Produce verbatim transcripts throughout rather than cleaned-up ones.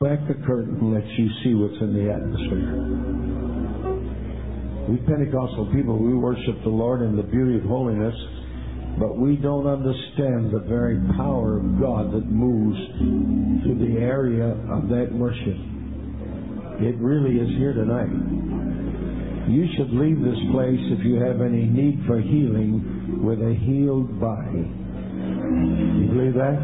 back the curtain and let you see what's in the atmosphere. We Pentecostal people, we worship the Lord in the beauty of holiness, but we don't understand the very power of God that moves through the area of that worship. It really is here tonight. You should leave this place, if you have any need for healing, with a healed body. You believe that?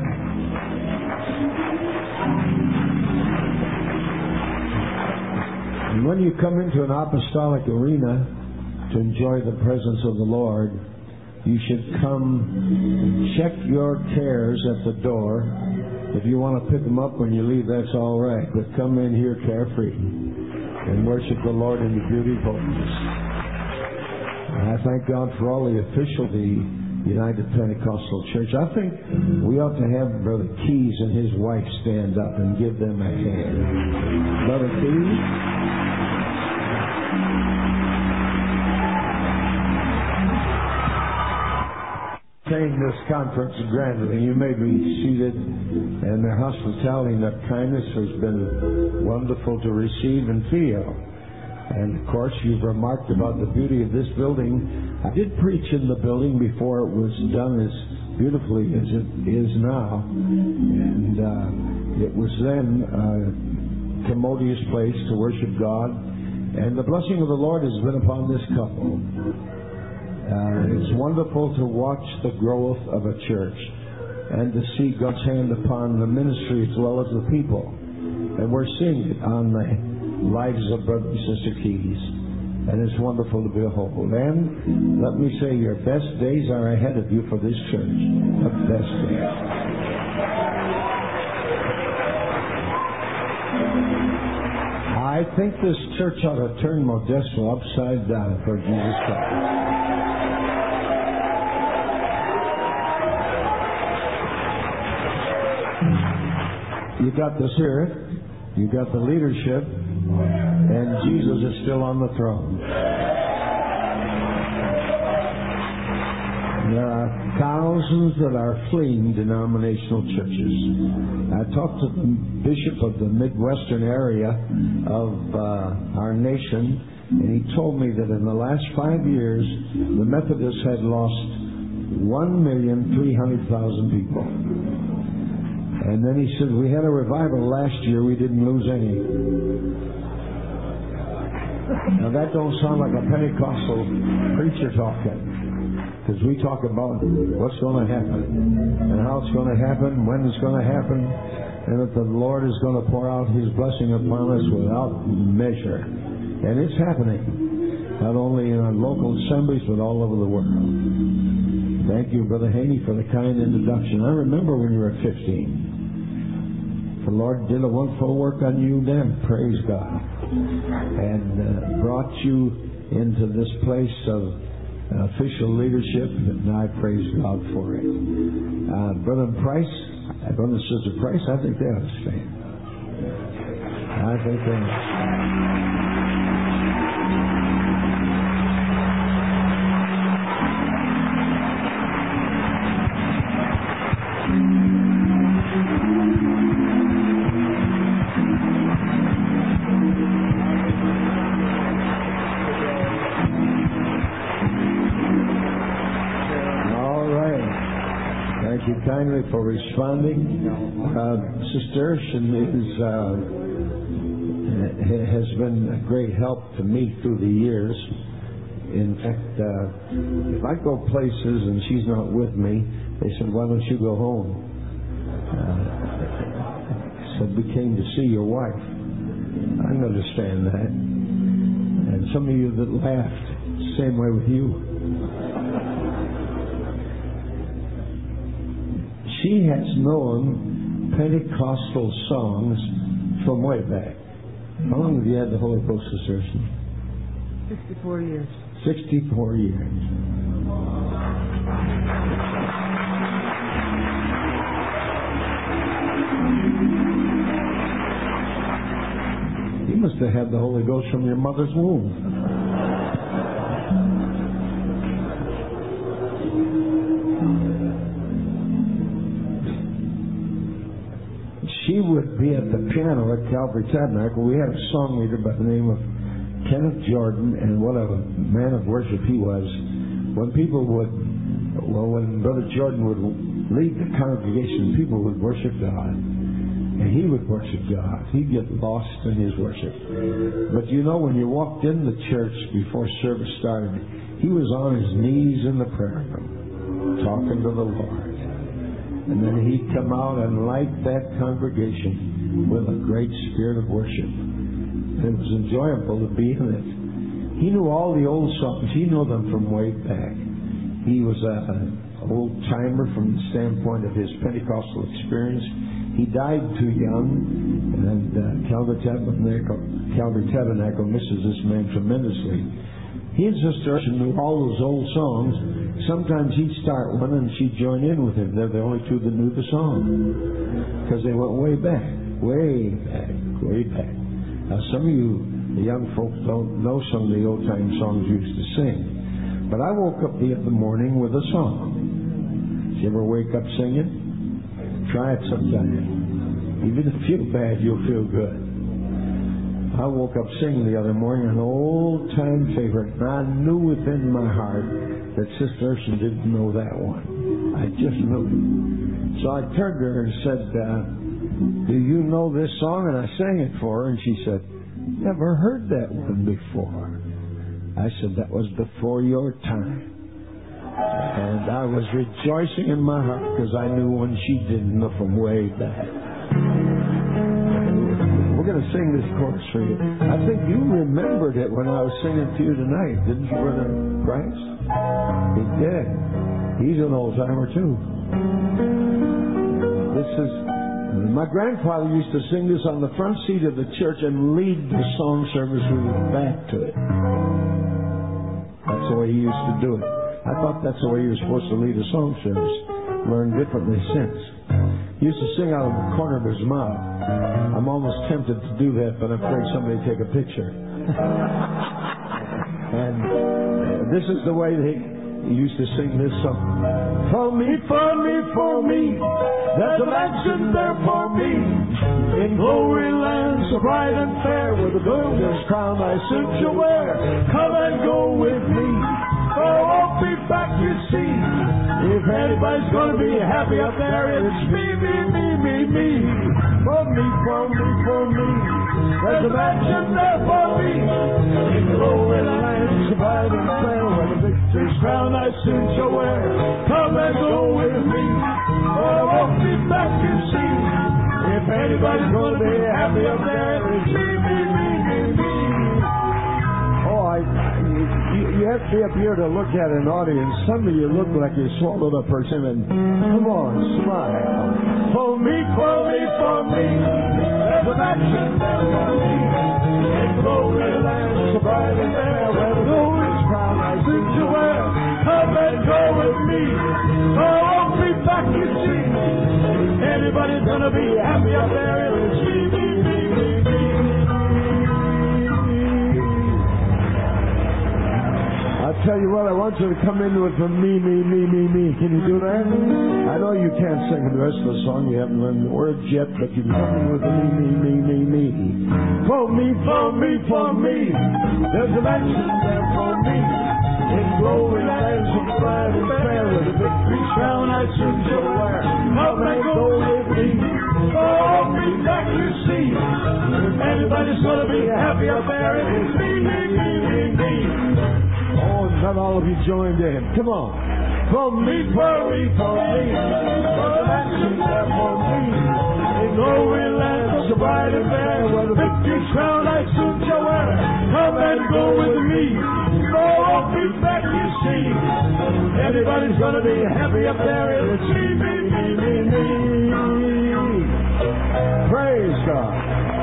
And when you come into an apostolic arena to enjoy the presence of the Lord, you should come check your cares at the door. If you want to pick them up when you leave, that's all right. But come in here carefree and worship the Lord in the beauty of holiness. And I thank God for all the official, the United Pentecostal Church. I think we ought to have Brother Keys and his wife stand up and give them a hand. Brother Keys. Saying this conference grandly, you may be seated, and their hospitality and their kindness has been wonderful to receive and feel. And of course, you've remarked about the beauty of this building. I did preach in the building before it was done as beautifully as it is now, and uh, it was then a commodious place to worship God. And the blessing of the Lord has been upon this couple. Uh, it's wonderful to watch the growth of a church and to see God's hand upon the ministry as well as the people. And we're seeing it on the lives of Brother and Sister Keys. And it's wonderful to behold. And let me say, your best days are ahead of you for this church. The best days. I think this church ought to turn Modesto upside down for Jesus Christ. You got the Spirit, you got the leadership, and Jesus is still on the throne. There are thousands that are fleeing denominational churches. I talked to the bishop of the Midwestern area of uh, our nation, and he told me that in the last five years, the Methodists had lost one million three hundred thousand people. And then he said, we had a revival last year, we didn't lose any. Now that don't sound like a Pentecostal preacher talking, because we talk about what's going to happen, and how it's going to happen, when it's going to happen, and that the Lord is going to pour out His blessing upon us without measure. And it's happening, not only in our local assemblies, but all over the world. Thank you, Brother Haney, for the kind introduction. I remember when you were fifteen. The Lord did a wonderful work on you then, praise God, and uh, brought you into this place of uh, official leadership, and I praise God for it. Uh, Brother Price, uh, Brother and Sister Price, I think they ought to stand. I think they ought to stand. Kindly for responding. Uh, Sister Urshan is, uh, has been a great help to me through the years. In fact, uh, if I go places and she's not with me, they said, why don't you go home? Uh, said, we came to see your wife. I understand that. And some of you that laughed, same way with you. She has known Pentecostal songs from way back. How long have you had the Holy Ghost, Sister? Sixty-four years. Sixty-four years. You must have had the Holy Ghost from your mother's womb. She would be at the piano at Calvary Tabernacle. We had a song leader by the name of Kenneth Jordan, and what a man of worship he was. When people would, well, when Brother Jordan would lead the congregation, people would worship God. And he would worship God. He'd get lost in his worship. But you know, when you walked in the church before service started, he was on his knees in the prayer room, talking to the Lord. And then he'd come out and light that congregation with a great spirit of worship. It was enjoyable to be in it. He knew all the old songs. He knew them from way back. He was an old-timer from the standpoint of his Pentecostal experience. He died too young, and uh, Calvary Tabernacle, Calvary Tabernacle misses this man tremendously. He and Sister Ursula knew all those old songs. Sometimes he'd start one and she'd join in with him. They're the only two that knew the song, because they went way back, way back, way back. Now, some of you, the young folks, don't know some of the old-time songs you used to sing. But I woke up the other morning with a song. Did you ever wake up singing? Try it sometime. Even if you feel bad, you'll feel good. I woke up singing the other morning an old-time favorite, and I knew within my heart that Sister Ursula didn't know that one. I just knew it. So I turned to her and said, uh, do you know this song? And I sang it for her, and she said, never heard that one before. I said, that was before your time. And I was rejoicing in my heart because I knew one she didn't know from way back. We're going to sing this chorus for you. I think you remembered it when I was singing to you tonight, didn't you, Brother Christ? He did. He's an old-timer, too. This is... My grandfather used to sing this on the front seat of the church and lead the song service with his back to it. That's the way he used to do it. I thought that's the way you were supposed to lead a song service. Learned differently since. He used to sing out of the corner of his mouth. I'm almost tempted to do that, but I'm afraid somebody would take a picture. And this is the way they used to sing this song. For me, for me, for me, there's a mansion there for me, in glory land so bright and fair, where the golden crown I soon shall wear. Come and go with me, for I won't be back, you see. If anybody's gonna be happy up there, it's me, me, me, me, me. For me, for me, for me, there's a mansion there for me, in glory land so bright and fair, where the victor's crown I soon shall wear. Come and go with me, for I won't be back, you see. If anybody's gonna be happy up there, it's me, me, me, me, me. Oh, I, you, you have to be up here to look at an audience. Some of you look like you swallowed a persimmon. Come on, smile. For me, for me, for me, there's a mansion there for me, in glory land so bright and fair, where the golden crown I soon to wear. Come and go with me, for I won't be back, you see. Anybody's gonna be happy up there, it's me, me, me, me, me. I tell you what, I want you to come into it from me, me, me, me, me. Can you do that? I know you can't sing the rest of the song. You haven't learned the words yet, but you can come in with me, me, me, me, me. For me, for me, for me. There's a mansion there for me, in glory lands of bright and fair, with a victory crown I soon shall wear. Come and go with me, for I'll be back, you see. If anybody's gonna be happy up there, it's me, me, me, me, me. Oh, not all of you joined in. Come on. For me, for me, for me, for the mansion there for me, in glory land so bright and fair, where the victory's crown I soon shall wear. Come and go with me, for I won't be back, you see. Anybody's gonna be happy up there, it's me, me, me, me, me. Praise God.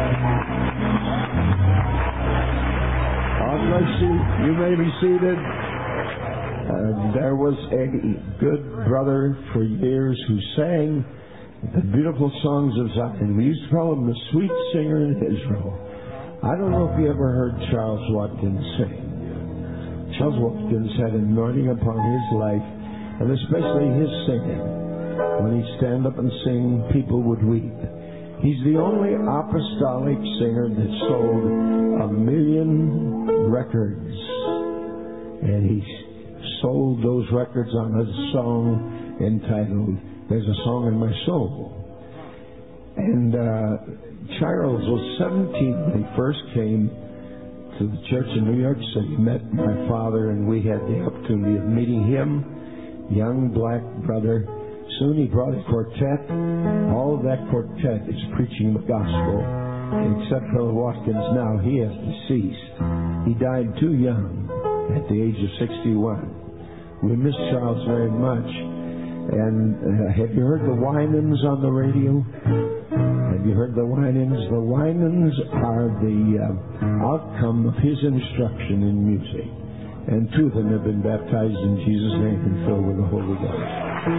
God bless you. You may be seated. Uh, there was a good brother for years who sang the beautiful songs of Zion. We used to call him the sweet singer in Israel. I don't know if you ever heard Charles Watkins sing. Charles Watkins had an anointing upon his life, and especially his singing. When he'd stand up and sing, people would weep. He's the only apostolic singer that sold a million records. And he sold those records on a song entitled There's a Song in My Soul. And uh, Charles was seventeen when he first came to the church in New York City, met my father, and we had the opportunity of meeting him, young black brother. Soon he brought a quartet. All of that quartet is preaching the gospel, except Phil Watkins now. He has deceased. He died too young at the age of sixty-one. We miss Charles very much. And uh, have you heard the Winans on the radio? Have you heard the Winans? The Winans are the uh, outcome of his instruction in music. And two of them have been baptized in Jesus' name and filled with the Holy Ghost.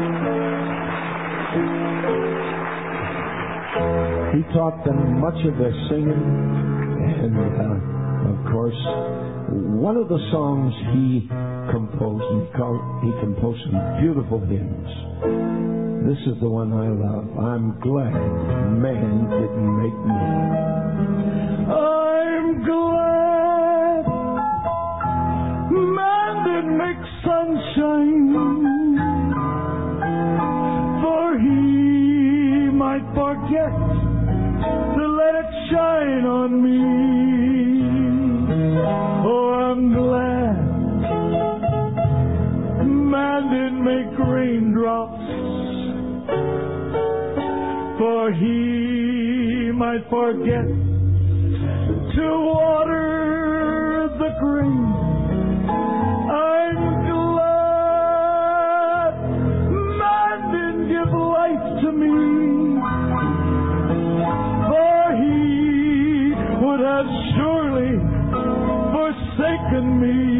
He taught them much of their singing. And, uh, of course, one of the songs he composed, he, called, he composed some beautiful hymns. This is the one I love. I'm glad man didn't make me. I'm glad man didn't make sunshine, for he might forget to let it shine on me. Oh, I'm glad man didn't make raindrops, for he might forget to water the green. I'm glad man didn't give life to me, for he would have surely forsaken me.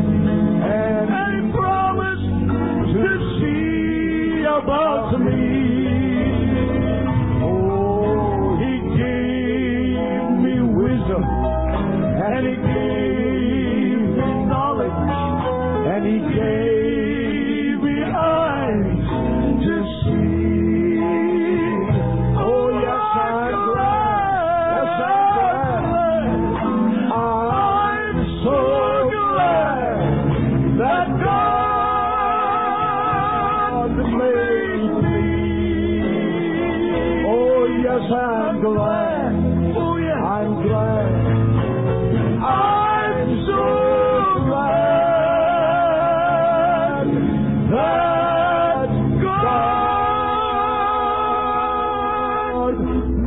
To me. yes, I'm glad. Oh, yes. I'm glad. I'm so glad that God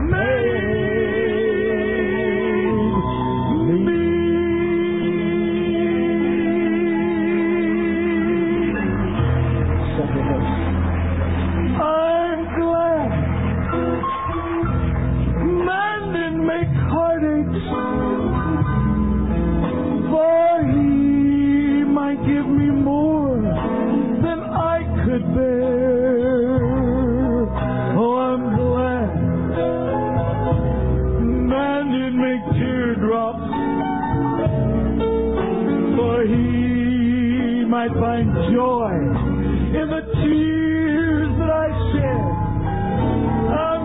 made me. Second verse. I'm glad man didn't make heartaches, for he might give me more than I could bear. Oh, I'm glad man didn't make teardrops, for he might find joy in the tears that I shed. I'm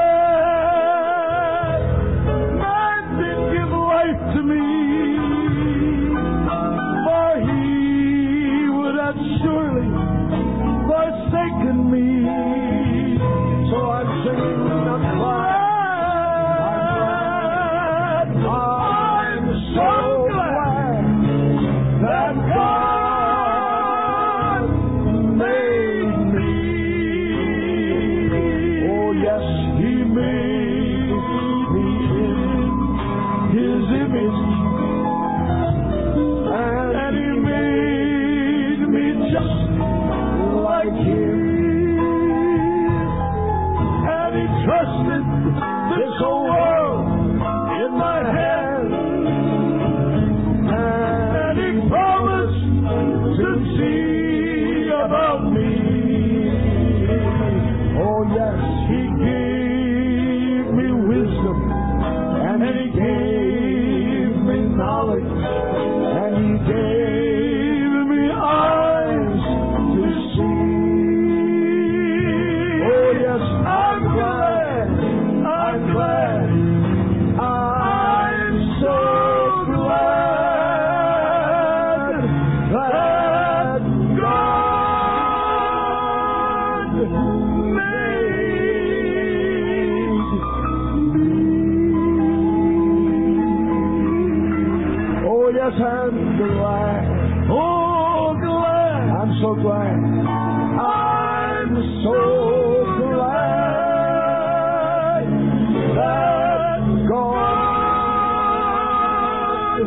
glad man didn't give life to me, for he would have surely forsaken me. So I'm singing, I'm glad, I'm so glad that God made me. Oh yes, He made me in His image, and He made me just like Him, and He trusted this whole world in my hands, and He promised to see about me. Oh yes, He gave me wisdom, and He gave me knowledge, and He gave me eyes to see. Oh yes, I'm glad, I'm glad, I'm so glad that God made me. Oh yes, I'm glad. Oh, glad. I'm so glad. I'm so glad that God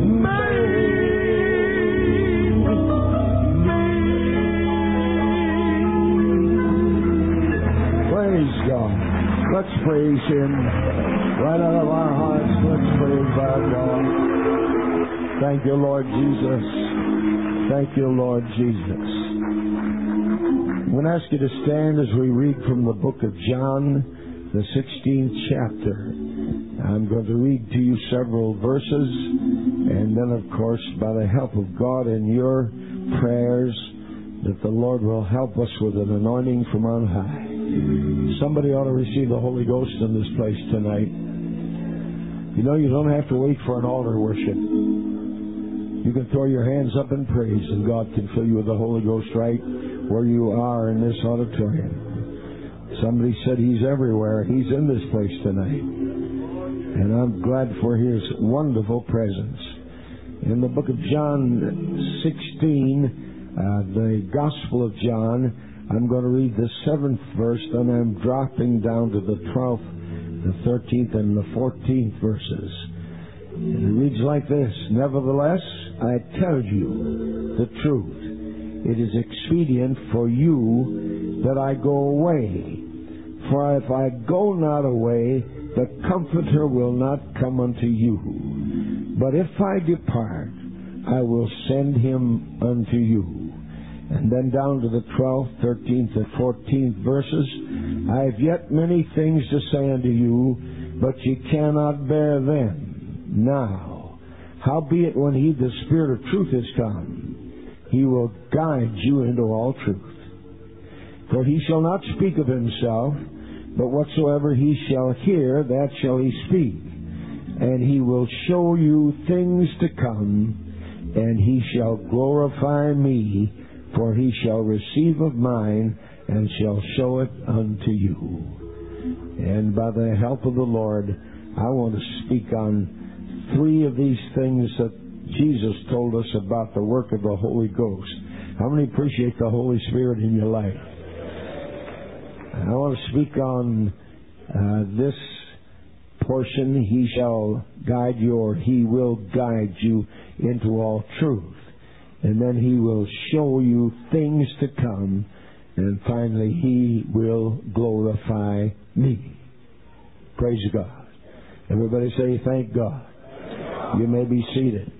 made me. Praise God. Let's praise Him right out of our hearts. Let's praise our God. Thank you, Lord Jesus. Thank you, Lord Jesus. I'm going to ask you to stand as we read from the book of John, the sixteenth chapter. I'm going to read to you several verses, and then, of course, by the help of God and your prayers, that the Lord will help us with an anointing from on high. Somebody ought to receive the Holy Ghost in this place tonight. You know, you don't have to wait for an altar worship. You can throw your hands up in praise, and God can fill you with the Holy Ghost right where you are in this auditorium. Somebody said He's everywhere. He's in this place tonight. And I'm glad for His wonderful presence. In the book of John sixteen, uh, the Gospel of John, I'm going to read the seventh verse, then I'm dropping down to the twelfth, the thirteenth, and the fourteenth verses. And it reads like this: Nevertheless, I tell you the truth. It is expedient for you that I go away. For if I go not away, the Comforter will not come unto you. But if I depart, I will send Him unto you. And then down to the twelfth, thirteenth, and fourteenth verses. I have yet many things to say unto you, but ye cannot bear them now. Howbeit when He, the Spirit of truth, is come, He will guide you into all truth. For He shall not speak of Himself, but whatsoever He shall hear, that shall He speak. And He will show you things to come, and He shall glorify me, for He shall receive of mine, and shall show it unto you. And by the help of the Lord, I want to speak on three of these things that Jesus told us about the work of the Holy Ghost. How many appreciate the Holy Spirit in your life? I want to speak on uh, this portion. He shall guide you, or He will guide you into all truth. And then He will show you things to come. And finally, He will glorify me. Praise God. Everybody say, thank God. You may be seated.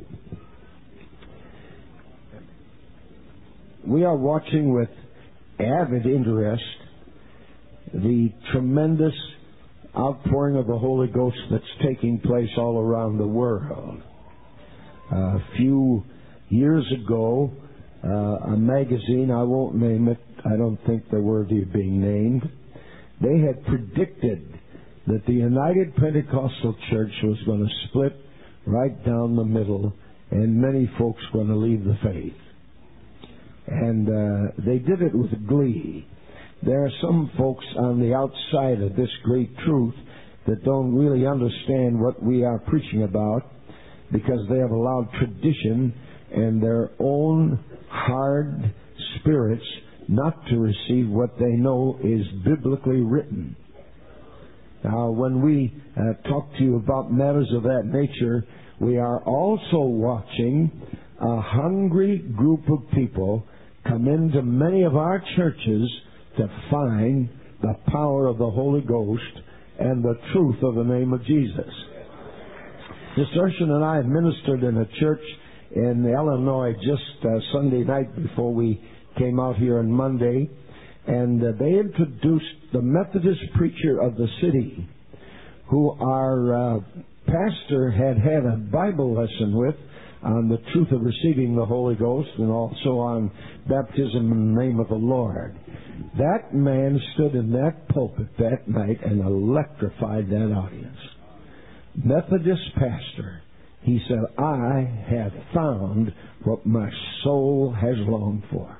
We are watching with avid interest the tremendous outpouring of the Holy Ghost that's taking place all around the world. Uh, a few years ago, uh, a magazine, I won't name it, I don't think they're worthy of being named, they had predicted that the United Pentecostal Church was going to split right down the middle, and many folks were going to leave the faith. And uh, they did it with glee. There are some folks on the outside of this great truth that don't really understand what we are preaching about, because they have allowed tradition and their own hard spirits not to receive what they know is biblically written. Now, when we uh, talk to you about matters of that nature, we are also watching a hungry group of people come into many of our churches to find the power of the Holy Ghost and the truth of the name of Jesus. Mister Urshan and I ministered in a church in Illinois just uh, Sunday night before we came out here on Monday, and uh, they introduced the Methodist preacher of the city, who our uh, pastor had had a Bible lesson with on the truth of receiving the Holy Ghost, and also on baptism in the name of the Lord. That man stood in that pulpit that night and electrified that audience. Methodist pastor, he said, I have found what my soul has longed for.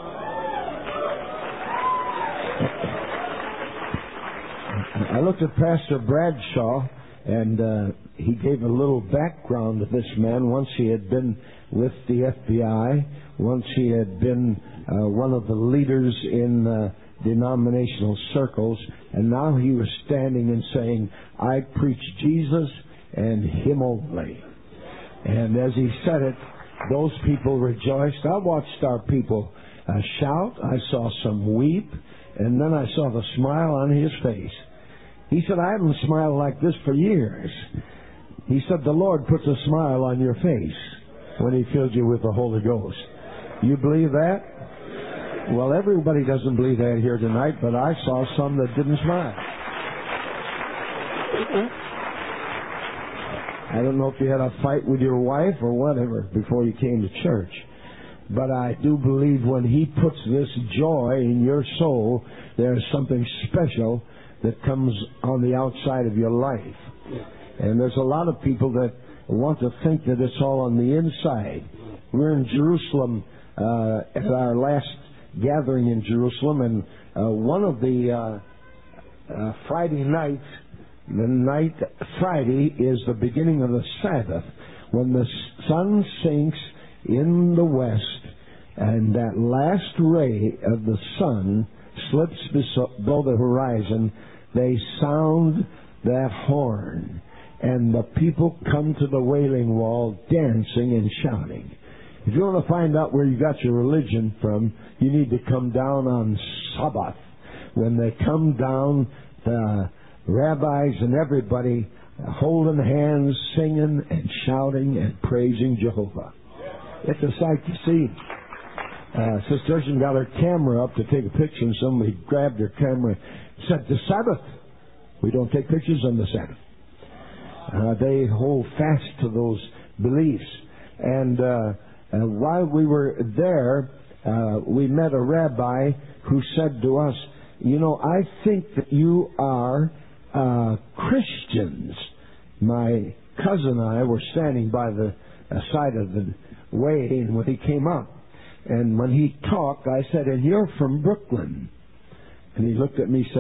I looked at Pastor Bradshaw, and uh, he gave a little background to this man. Once he had been with the F B I. Once he had been uh, one of the leaders in uh, denominational circles. And now he was standing and saying, I preach Jesus and Him only. And as he said it, those people rejoiced. I watched our people uh, shout. I saw some weep. And then I saw the smile on his face. He said, I haven't smiled like this for years. He said, the Lord puts a smile on your face when He fills you with the Holy Ghost. You believe that? Well, everybody doesn't believe that here tonight, but I saw some that didn't smile. I don't know if you had a fight with your wife or whatever before you came to church, but I do believe when He puts this joy in your soul, there's something special that comes on the outside of your life. And there's a lot of people that want to think that it's all on the inside. We're in Jerusalem uh, at our last gathering in Jerusalem, and uh, one of the uh, uh, Friday nights, the night Friday is the beginning of the Sabbath, when the sun sinks in the west, and that last ray of the sun slips below the horizon. They sound that horn, and the people come to the Wailing Wall dancing and shouting. If you want to find out where you got your religion from, you need to come down on Sabbath. When they come down, the rabbis and everybody holding hands, singing and shouting and praising Jehovah. It's a sight to see. Uh, Sister Urshan got her camera up to take a picture, and somebody grabbed her camera and said, the Sabbath. We don't take pictures on the Sabbath. Uh, they hold fast to those beliefs. And uh, uh, while we were there, uh, we met a rabbi who said to us, you know, I think that you are uh, Christians. My cousin and I were standing by the uh, side of the way, and when he came up, and when he talked, I said, and you're from Brooklyn. And he looked at me and said,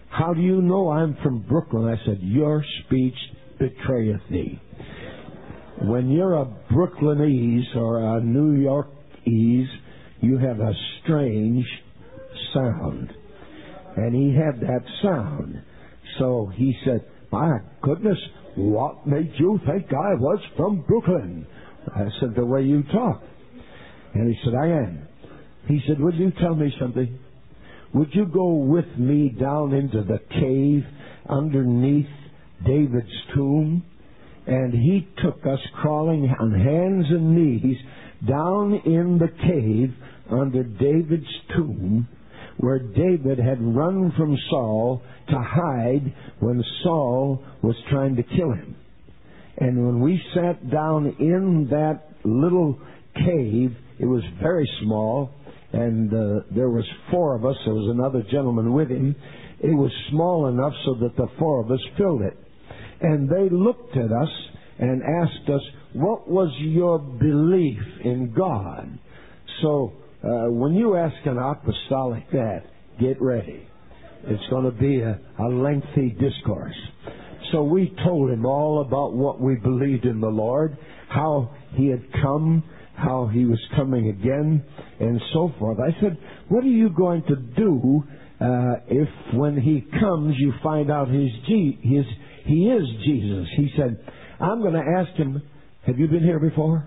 how do you know I'm from Brooklyn? I said, your speech betrayeth thee. When you're a Brooklynese or a New Yorkese, you have a strange sound. And he had that sound. So he said, my goodness, what made you think I was from Brooklyn? I said, the way you talk. And he said, I am. He said, would you tell me something? Would you go with me down into the cave underneath David's tomb? And he took us crawling on hands and knees down in the cave under David's tomb, where David had run from Saul to hide when Saul was trying to kill him. And when we sat down in that little cave, it was very small, and uh, there was four of us. There was another gentleman with him. It was small enough so that the four of us filled it. And they looked at us and asked us, what was your belief in God? So uh, when you ask an apostolic that, get ready. It's going to be a, a lengthy discourse. So we told him all about what we believed in the Lord, how he had come, how he was coming again, and so forth. I said, what are you going to do uh, if when he comes you find out his, G- his he is Jesus? He said, I'm going to ask him, have you been here before?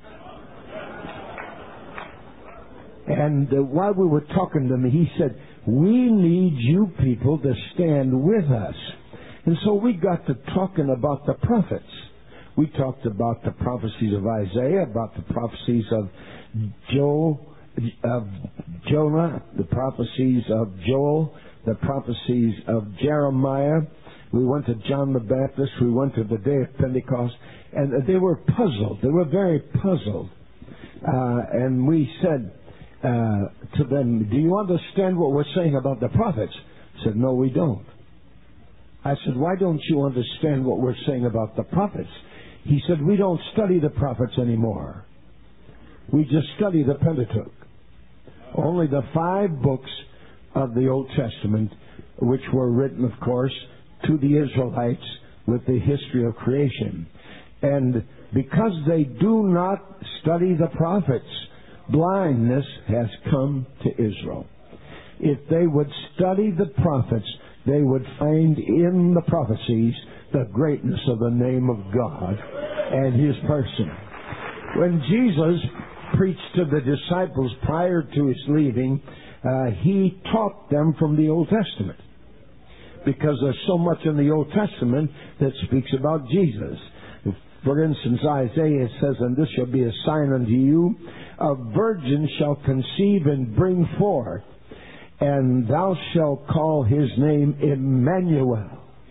And uh, while we were talking to him, he said, we need you people to stand with us. And so we got to talking about the prophets. We talked about the prophecies of Isaiah, about the prophecies of Joel, of Jonah, the prophecies of Joel, the prophecies of Jeremiah. We went to John the Baptist. We went to the day of Pentecost. And they were puzzled. They were very puzzled. Uh, and we said uh, to them, do you understand what we're saying about the prophets? They said, no, we don't. I said, why don't you understand what we're saying about the prophets? He said, we don't study the prophets anymore. We just study the Pentateuch. Only the five books of the Old Testament, which were written, of course, to the Israelites with the history of creation. And because they do not study the prophets, blindness has come to Israel. If they would study the prophets, they would find in the prophecies the greatness of the name of God and His person. When Jesus preached to the disciples prior to His leaving, uh, He taught them from the Old Testament, because there's so much in the Old Testament that speaks about Jesus. For instance, Isaiah says, and this shall be a sign unto you, a virgin shall conceive and bring forth, and thou shalt call his name Emmanuel.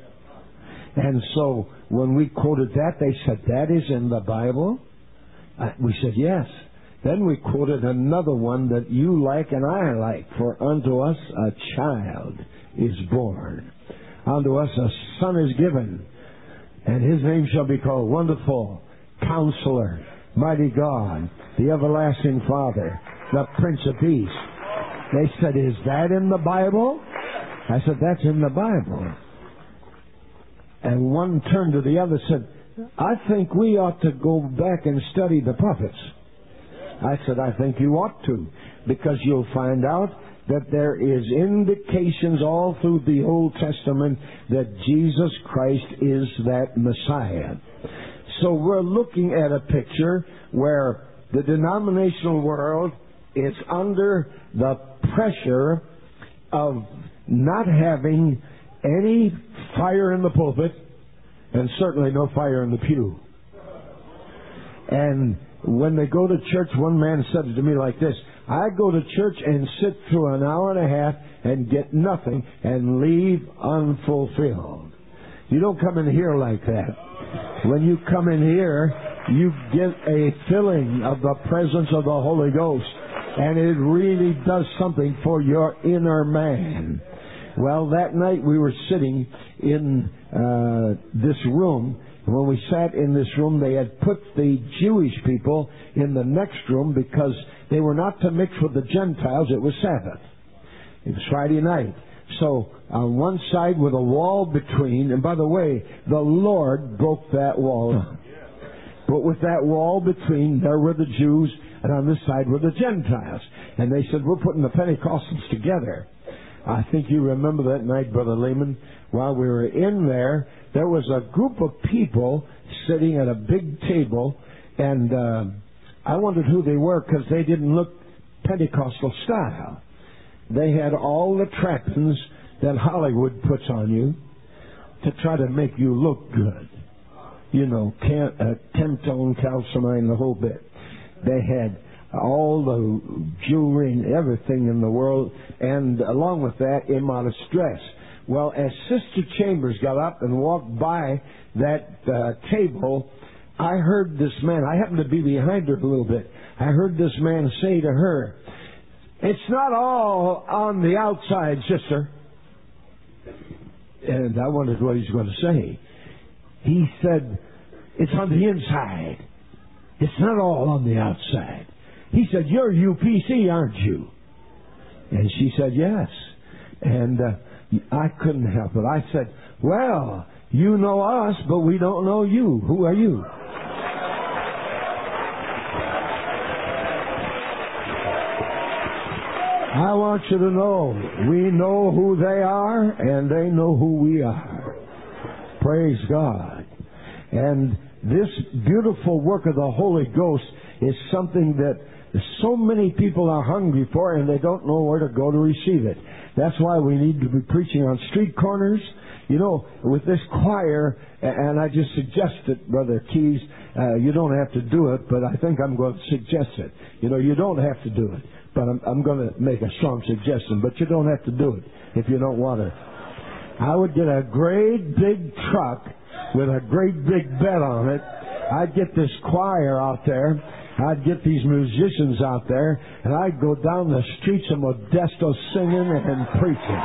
And so when we quoted that, they said, that is in the Bible? Uh, we said, yes. Then we quoted another one that you like and I like. For unto us a child is born. Unto us a son is given. And his name shall be called Wonderful, Counselor, Mighty God, the Everlasting Father, the Prince of Peace. They said, is that in the Bible? I said, that's in the Bible. And one turned to the other and said, I think we ought to go back and study the prophets. I said, I think you ought to, because you'll find out that there is indications all through the Old Testament that Jesus Christ is that Messiah. So we're looking at a picture where the denominational world is under the pressure of not having any fire in the pulpit and certainly no fire in the pew. And when they go to church, one man said it to me like this, I go to church and sit through an hour and a half and get nothing and leave unfulfilled. You don't come in here like that. When you come in here, you get a filling of the presence of the Holy Ghost, and it really does something for your inner man. Well, that night we were sitting in uh, this room. When we sat in this room, they had put the Jewish people in the next room because they were not to mix with the Gentiles. It was Sabbath. It was Friday night. So on one side with a wall between, and by the way, the Lord broke that wall down. But with that wall between, there were the Jews, and on this side were the Gentiles. And they said, we're putting the Pentecostals together. I think you remember that night, Brother Lehman. While we were in there, there was a group of people sitting at a big table, and uh, I wondered who they were because they didn't look Pentecostal style. They had all the trappings that Hollywood puts on you to try to make you look good. You know, can, uh, Kentone, calcimine, the whole bit. They had all the jewelry and everything in the world, and along with that, immodest dress. Well, as Sister Chambers got up and walked by that uh, table, I heard this man, I happened to be behind her a little bit, I heard this man say to her, it's not all on the outside, sister. And I wondered what he was going to say. He said, it's on the inside. It's not all on the outside. He said, you're U P C, aren't you? And she said, yes. And uh, I couldn't help it. I said, well, you know us, but we don't know you. Who are you? I want you to know, we know who they are, and they know who we are. Praise God. And this beautiful work of the Holy Ghost is something that so many people are hungry for, and they don't know where to go to receive it. That's why we need to be preaching on street corners. You know, with this choir, and I just suggest it, Brother Keys, uh, you don't have to do it, but I think I'm going to suggest it. You know, you don't have to do it, but I'm, I'm going to make a strong suggestion, but you don't have to do it if you don't want to. I would get a great big truck with a great big bed on it. I'd get this choir out there. I'd get these musicians out there, and I'd go down the streets of Modesto singing and preaching.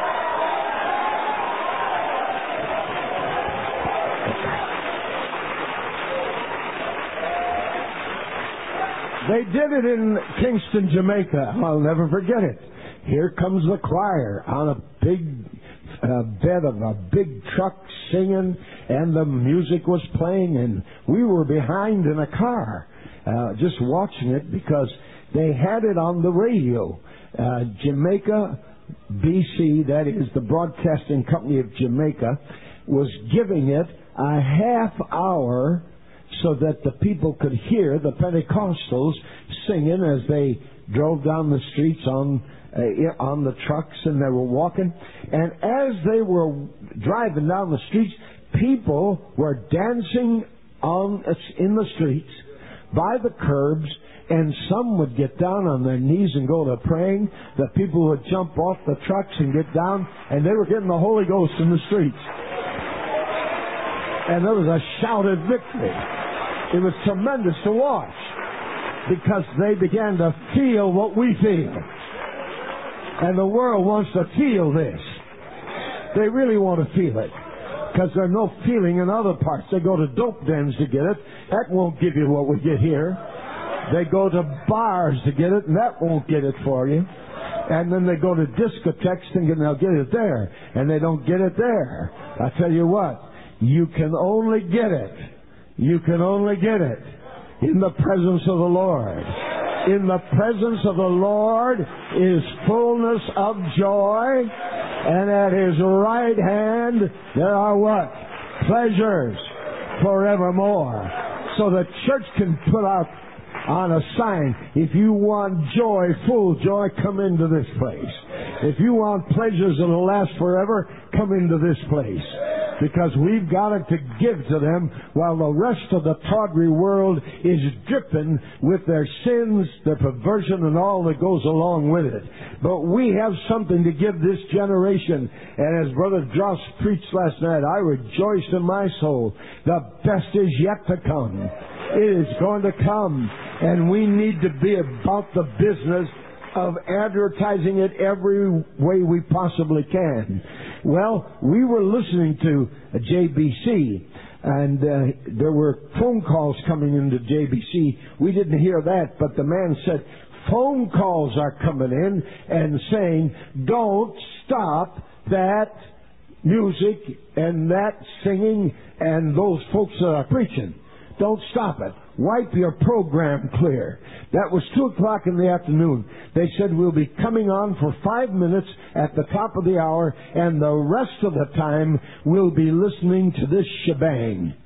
They did it in Kingston, Jamaica. I'll never forget it. Here comes the choir on a big uh, bed of a big truck singing, and the music was playing, and we were behind in a car. Uh, just watching it because they had it on the radio. Uh, Jamaica B C, that is the Broadcasting Company of Jamaica, was giving it a half hour so that the people could hear the Pentecostals singing as they drove down the streets on uh, on the trucks, and they were walking. And as they were driving down the streets, people were dancing on in the streets, by the curbs, and some would get down on their knees and go to praying. The people would jump off the trucks and get down, and they were getting the Holy Ghost in the streets. And there was a shouted victory. It was tremendous to watch because they began to feel what we feel. And the world wants to feel this. They really want to feel it, because there's no feeling in other parts. They go to dope dens to get it. That won't give you what we get here. They go to bars to get it, and that won't get it for you. And then they go to discotheques thinking they'll get it there, and they don't get it there. I tell you what, you can only get it. You can only get it in the presence of the Lord. In the presence of the Lord is fullness of joy, and at His right hand there are what? Pleasures forevermore. So the church can put out on a sign, if you want joy, full joy, come into this place. If you want pleasures that will last forever, come into this place. Because we've got it to give to them while the rest of the tawdry world is dripping with their sins, their perversion, and all that goes along with it. But we have something to give this generation. And as Brother Dross preached last night, I rejoiced in my soul. The best is yet to come. It is going to come. And we need to be about the business of advertising it every way we possibly can. Well, we were listening to J B C, and uh, there were phone calls coming into J B C. We didn't hear that, but the man said phone calls are coming in and saying, don't stop that music and that singing and those folks that are preaching. Don't stop it. Wipe your program clear. That was two o'clock in the afternoon. They said we'll be coming on for five minutes at the top of the hour, and the rest of the time we'll be listening to this shebang.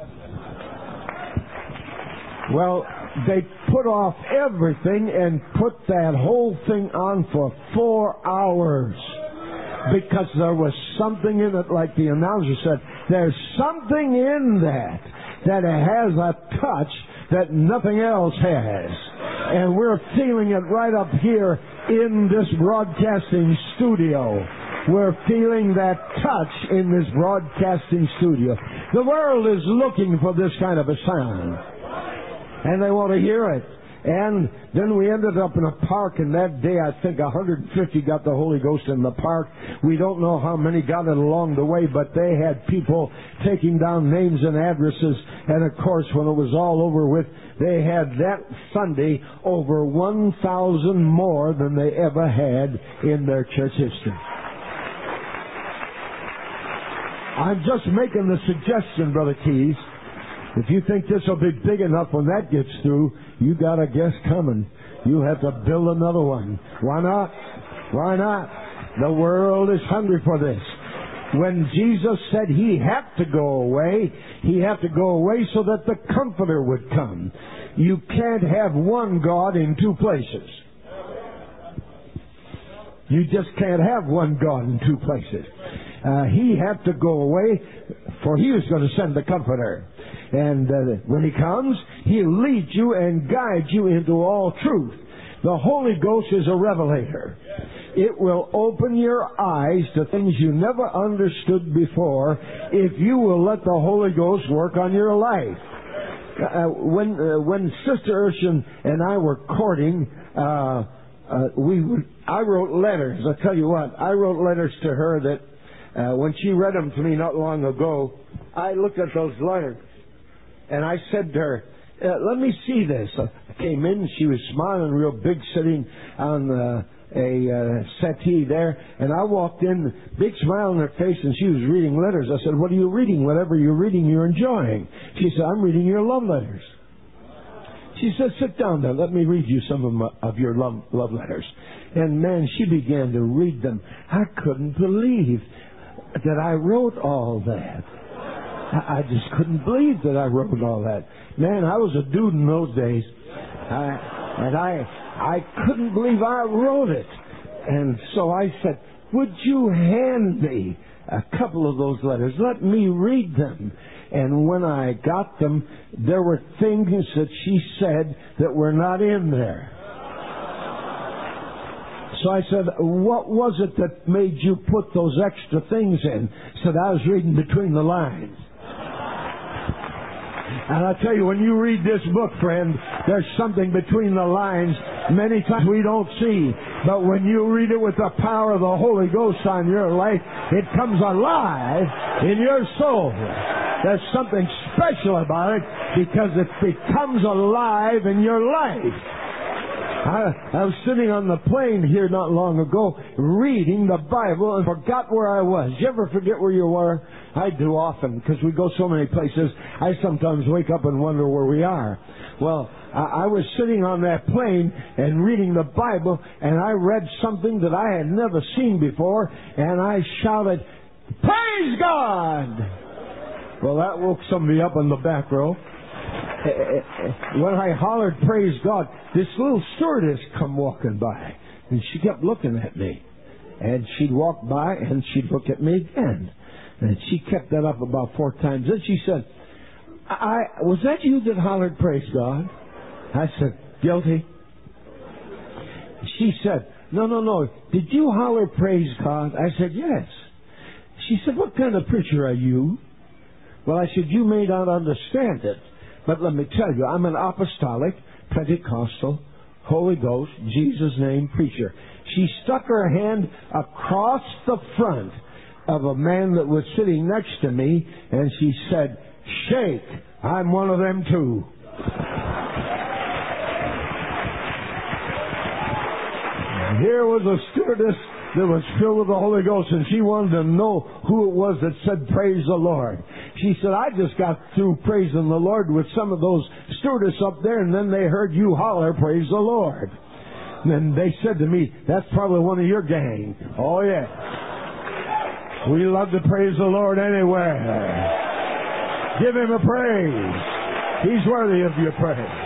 Well, they put off everything and put that whole thing on for four hours. Because there was something in it, like the announcer said, there's something in that that has a touch that nothing else has. And we're feeling it right up here in this broadcasting studio. We're feeling that touch in this broadcasting studio. The world is looking for this kind of a sound. And they want to hear it. And then we ended up in a park, and that day I think one hundred fifty got the Holy Ghost in the park. We don't know how many got it along the way, but they had people taking down names and addresses. And of course, when it was all over with, they had that Sunday over one thousand more than they ever had in their church history. I'm just making the suggestion, Brother Keys. If you think this will be big enough when that gets through, you got a guest coming. You'll have to build another one. Why not? Why not? The world is hungry for this. When Jesus said he had to go away, he had to go away so that the Comforter would come. You can't have one God in two places. You just can't have one God in two places. Uh, he had to go away, for he was going to send the Comforter. And uh, when he comes, he'll lead you and guide you into all truth. The Holy Ghost is a revelator. It will open your eyes to things you never understood before if you will let the Holy Ghost work on your life. Uh, when uh, when Sister Urshan and I were courting, uh, uh, we I wrote letters. I'll tell you what, I wrote letters to her that uh, when she read them to me not long ago, I looked at those letters. And I said to her, uh, let me see this. I came in, she was smiling real big, sitting on uh, a uh, settee there. And I walked in, big smile on her face, and she was reading letters. I said, what are you reading? Whatever you're reading, you're enjoying. She said, I'm reading your love letters. She said, sit down there. Let me read you some of, my, of your love, love letters. And man, she began to read them. I couldn't believe that I wrote all that. I just couldn't believe that I wrote all that. Man, I was a dude in those days. I, and I I couldn't believe I wrote it. And so I said, would you hand me a couple of those letters? Let me read them. And when I got them, there were things that she said that were not in there. So I said, what was it that made you put those extra things in? Said, I was reading between the lines. And I tell you, when you read this book, friend, there's something between the lines many times we don't see. But when you read it with the power of the Holy Ghost on your life, it comes alive in your soul. There's something special about it because it becomes alive in your life. I, I was sitting on the plane here not long ago reading the Bible and forgot where I was. Did you ever forget where you were? I do often because we go so many places. I sometimes wake up and wonder where we are. Well, I, I was sitting on that plane and reading the Bible, and I read something that I had never seen before, and I shouted, "Praise God!" Well, that woke somebody up in the back row. When I hollered, "Praise God," this little stewardess come walking by, and she kept looking at me. And she'd walk by, and she'd look at me again. And she kept that up about four times. Then she said, I, was that you that hollered, "Praise God"? I said, "Guilty." She said, no, no, no. Did you holler, "Praise God"? I said, "Yes." She said, "What kind of preacher are you?" Well, I said, "You may not understand it, but let me tell you, I'm an apostolic, Pentecostal, Holy Ghost, Jesus' name preacher." She stuck her hand across the front of a man that was sitting next to me, and she said, "Shake, I'm one of them too." Here was a stewardess that was filled with the Holy Ghost, and she wanted to know who it was that said, praise the Lord. She said, I just got through praising the Lord with some of those stewardess up there, and then they heard you holler, praise the Lord. And they said to me, that's probably one of your gang. Oh, yeah. We love to praise the Lord anywhere. Give Him a praise. He's worthy of your praise.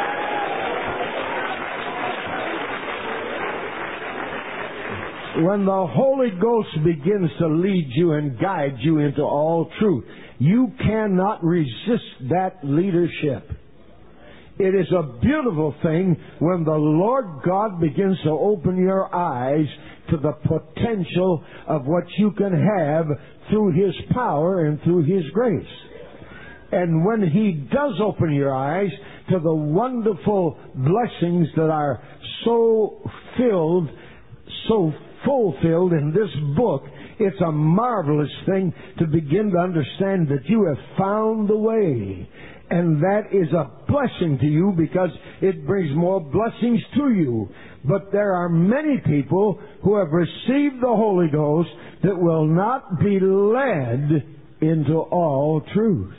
When the Holy Ghost begins to lead you and guide you into all truth, you cannot resist that leadership. It is a beautiful thing when the Lord God begins to open your eyes to the potential of what you can have through His power and through His grace. And when He does open your eyes to the wonderful blessings that are so filled, so fulfilled in this book, it's a marvelous thing to begin to understand that you have found the way. And that is a blessing to you because it brings more blessings to you. But there are many people who have received the Holy Ghost that will not be led into all truth.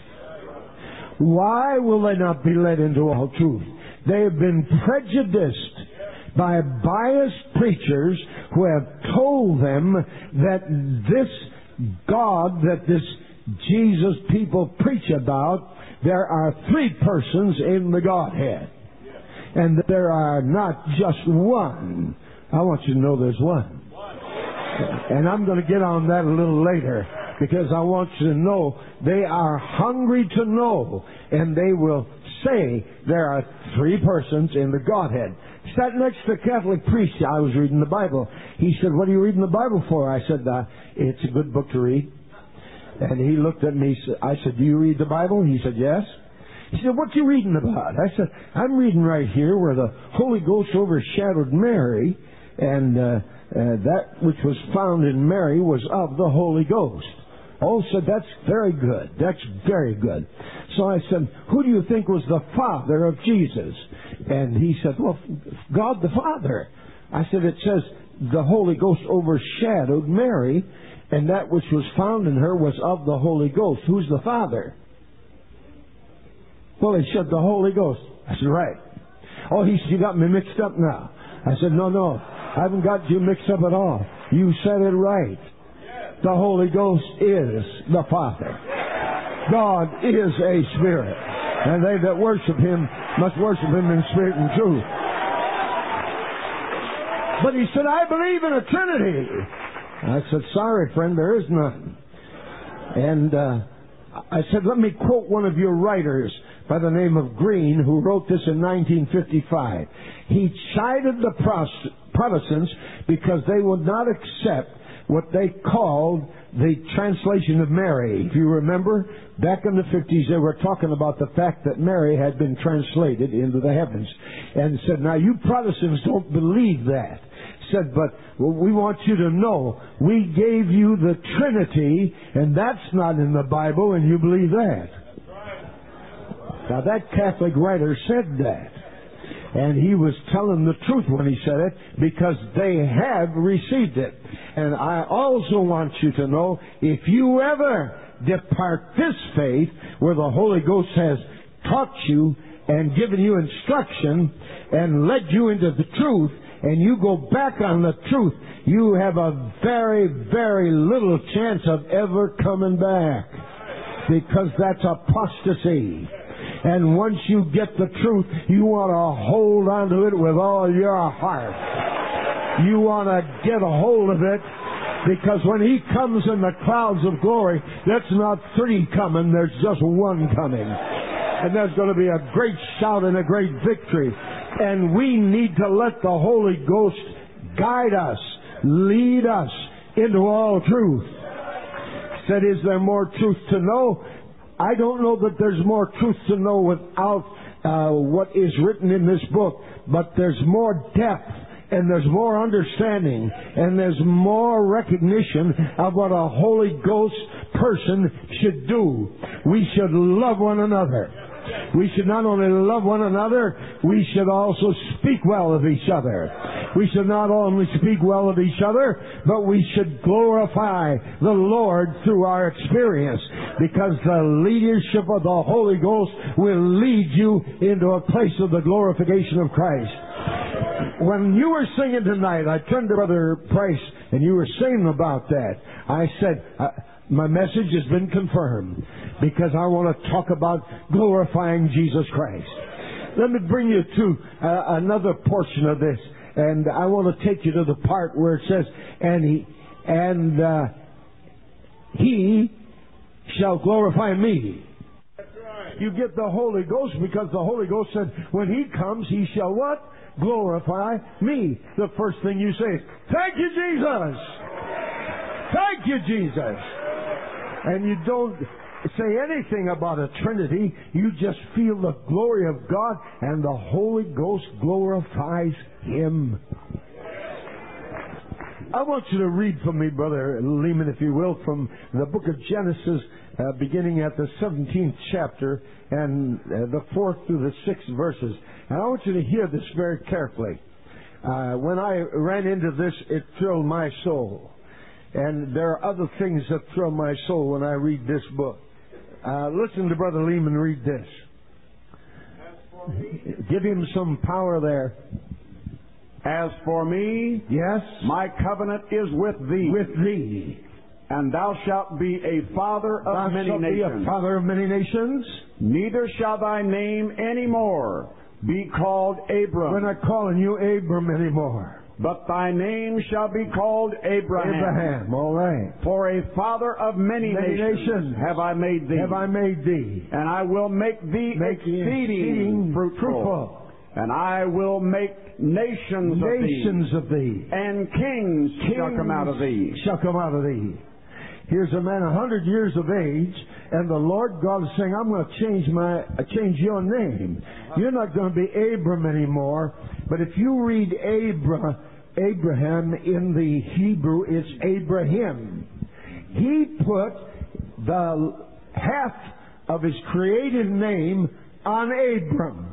Why will they not be led into all truth? They have been prejudiced by biased preachers who have told them that this God, that this Jesus people preach about, there are three persons in the Godhead. And that there are not just one. I want you to know there's one. And I'm going to get on that a little later, because I want you to know they are hungry to know, and they will say there are three persons in the Godhead. Sat next to a Catholic priest. I was reading the Bible. He said, what are you reading the Bible for? I said, uh, it's a good book to read. And he looked at me. I said, do you read the Bible? He said, yes. He said, what you reading about? I said, I'm reading right here where the Holy Ghost overshadowed Mary, and uh, uh, that which was found in Mary was of the Holy Ghost. Oh, said, that's very good. That's very good. So I said, who do you think was the father of Jesus? And he said, well, God the Father. I said, it says the Holy Ghost overshadowed Mary, and that which was found in her was of the Holy Ghost. Who's the Father? Well, he said the Holy Ghost. I said, right. Oh, he said, you got me mixed up now. I said, no, no, I haven't got you mixed up at all. You said it right. The Holy Ghost is the Father. God is a Spirit, and they that worship Him must worship Him in spirit and truth. But he said, I believe in a Trinity. I said, sorry, friend, there is none. And uh, I said, let me quote one of your writers by the name of Green, who wrote this in nineteen fifty-five. He chided the Protestants because they would not accept what they called the translation of Mary. If you remember, back in the fifties, they were talking about the fact that Mary had been translated into the heavens. And said, now you Protestants don't believe that. Said, but well, we want you to know, we gave you the Trinity, and that's not in the Bible, and you believe that. Now that Catholic writer said that. And he was telling the truth when he said it, because they have received it. And I also want you to know, if you ever depart this faith where the Holy Ghost has taught you and given you instruction and led you into the truth, and you go back on the truth, you have a very, very little chance of ever coming back, because that's apostasy. And once you get the truth, you want to hold on to it with all your heart. You want to get a hold of it, because when He comes in the clouds of glory, that's not three coming, there's just one coming. And there's going to be a great shout and a great victory. And we need to let the Holy Ghost guide us, lead us into all truth. Said, is there more truth to know? I don't know that there's more truth to know without uh, what is written in this book, but there's more depth, and there's more understanding, and there's more recognition of what a Holy Ghost person should do. We should love one another. We should not only love one another, we should also speak well of each other. We should not only speak well of each other, but we should glorify the Lord through our experience, because the leadership of the Holy Ghost will lead you into a place of the glorification of Christ. When you were singing tonight, I turned to Brother Price, and you were singing about that. I said, uh, my message has been confirmed, because I want to talk about glorifying Jesus Christ. Let me bring you to uh, another portion of this, and I want to take you to the part where it says, and he, and uh, he shall glorify me. That's right. You get the Holy Ghost because the Holy Ghost said, when He comes, He shall what? Glorify me. The first thing you say is, thank you, Jesus! Thank you, Jesus! And you don't say anything about a Trinity. You just feel the glory of God, and the Holy Ghost glorifies Him. I want you to read for me, Brother Lehman, if you will, from the book of Genesis, uh, beginning at the seventeenth chapter and uh, the fourth through the sixth verses. And I want you to hear this very carefully. Uh, when I ran into this, it thrilled my soul. And there are other things that thrill my soul when I read this book. Uh, listen to Brother Lehman read this. Give him some power there. As for me, yes, my covenant is with thee. With thee. And thou shalt be a father of thou many shalt nations. Be a father of many nations. Neither shall thy name any more be called Abram. We're not calling you Abram anymore. But thy name shall be called Abraham. Abraham, all right. For a father of many, many nations, nations have I made thee. Have I made thee. And I will make thee make exceeding, exceeding fruitful. fruitful. And I will make nations, nations of, thee, of thee. And kings, kings shall come out of thee. Shall come out of thee. Here's a man a hundred years of age, and the Lord God is saying, I'm going to change my uh, change your name. You're not going to be Abram anymore. But if you read Abra, Abraham in the Hebrew, it's Abraham. He put the half of his created name on Abram.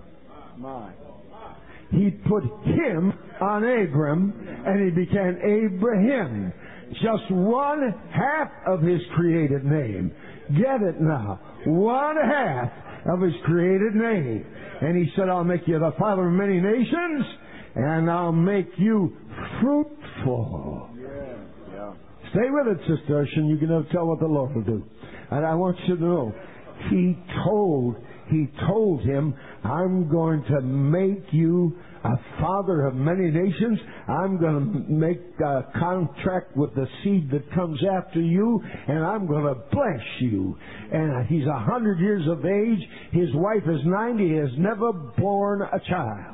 He put him on Abram, and he became Abraham. Just one half of his created name. Get it now. One half of his created name. And he said, I'll make you the father of many nations, and I'll make you fruitful. Yeah, yeah. Stay with it, Sister Urshan. You can never tell what the Lord will do. And I want you to know, He told, He told him, I'm going to make you a father of many nations. I'm going to make a contract with the seed that comes after you, and I'm going to bless you. And he's a hundred years of age. His wife is ninety. He has never born a child.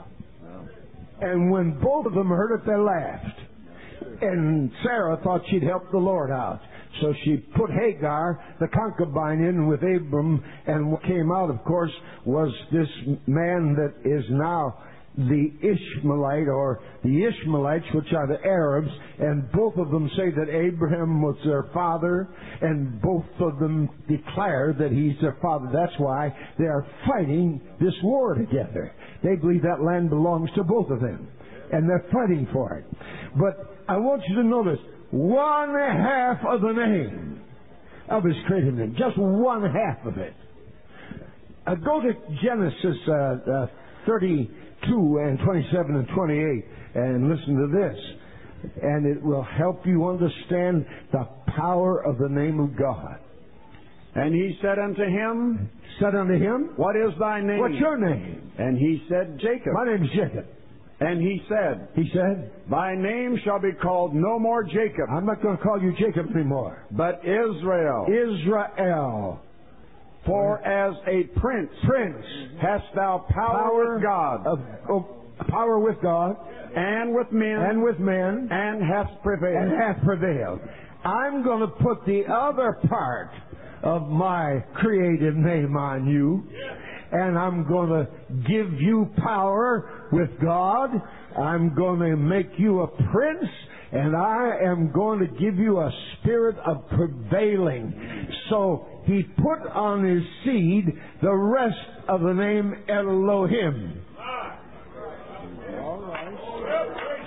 And when both of them heard it, they laughed. And Sarah thought she'd help the Lord out. So she put Hagar, the concubine, in with Abram, and what came out, of course, was this man that is now the Ishmaelite, or the Ishmaelites, which are the Arabs, and both of them say that Abraham was their father, and both of them declare that he's their father. That's why they are fighting this war together. They believe that land belongs to both of them, and they're fighting for it. But I want you to notice, one half of the name of his created name, just one half of it. Uh, go to Genesis uh, uh, thirty-two and twenty-seven and twenty-eight and listen to this, and it will help you understand the power of the name of God. And he said unto him, said unto him, What is thy name? What's your name? And he said, Jacob. My name is Jacob. And he said, He said, Thy name shall be called no more Jacob. I'm not going to call you Jacob anymore, but Israel. Israel. For as a prince, prince, hast thou power, power with God, of, of power with God, and with men, and with men, and hast prevailed. And hath prevailed. I'm going to put the other part of my creative name on you, and I'm going to give you power with God. I'm going to make you a prince, and I am going to give you a spirit of prevailing. So he put on his seed the rest of the name Elohim. All right.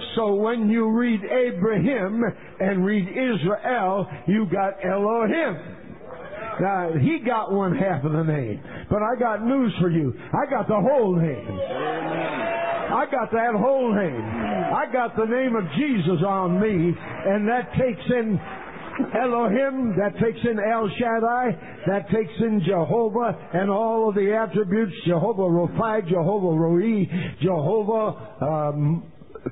so when you read Abraham and read Israel, you got Elohim. Now, he got one half of the name, but I got news for you. I got the whole name. I got that whole name. I got the name of Jesus on me, and that takes in Elohim, that takes in El Shaddai, that takes in Jehovah and all of the attributes, Jehovah Rapha, Jehovah Roi, Jehovah um,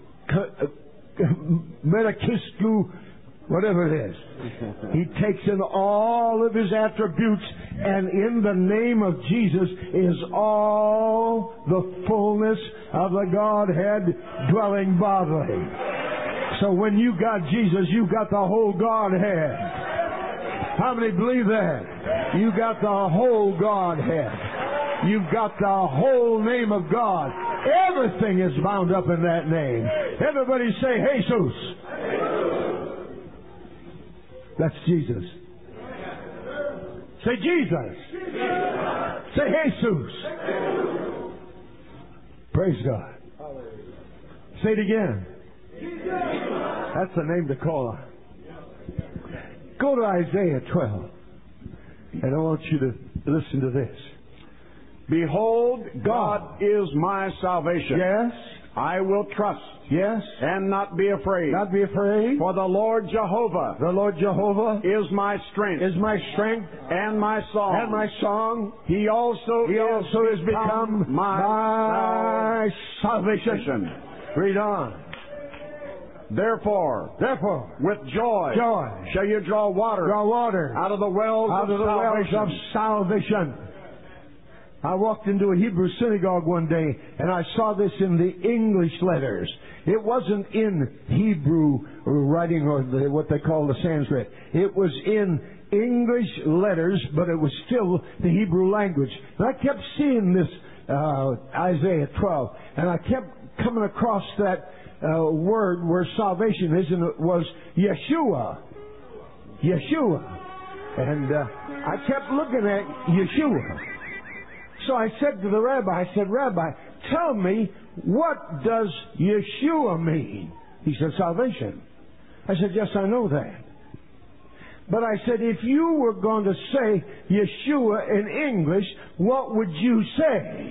Metakisku, whatever it is. He takes in all of his attributes, and in the name of Jesus is all the fullness of the Godhead dwelling bodily. So when you got Jesus, you got the whole Godhead. How many believe that? You got the whole Godhead. You've got the whole name of God. Everything is bound up in that name. Everybody say, Jesus. That's Jesus. Say Jesus. Say Jesus. Praise God. Say it again. That's the name to call on. Go to Isaiah twelve. And I want you to listen to this. Behold, God is my salvation. Yes. I will trust. Yes. And not be afraid. Not be afraid. For the Lord Jehovah. The Lord Jehovah is my strength. Is my strength. And my song. And my song. He also He is also has become my, my salvation. salvation. Read on. Therefore, therefore, with joy, joy, shall you draw water, draw water out of the wells out of, of the salvation. wells of salvation. I walked into a Hebrew synagogue one day, and I saw this in the English letters. It wasn't in Hebrew writing or the, what they call the Sanskrit. It was in English letters, but it was still the Hebrew language. And I kept seeing this uh, Isaiah twelve, and I kept coming across that Uh, word where salvation is, and it was Yeshua. Yeshua. And uh, I kept looking at Yeshua. So I said to the rabbi, I said, Rabbi, tell me, what does Yeshua mean? He said, salvation. I said, yes, I know that. But I said, if you were going to say Yeshua in English, what would you say?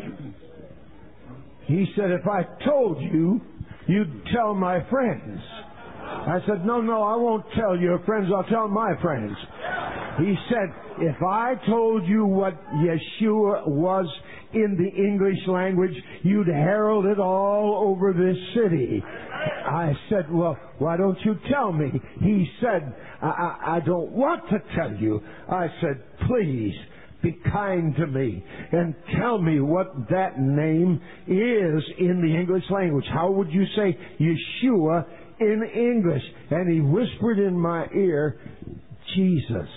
He said, if I told you, you'd tell my friends. I said, no, no, I won't tell your friends. I'll tell my friends. He said, if I told you what Yeshua was in the English language, you'd herald it all over this city. I said, well, why don't you tell me? He said, I, I, I don't want to tell you. I said, please, be kind to me and tell me what that name is in the English language. How would you say Yeshua in English? And he whispered in my ear, Jesus.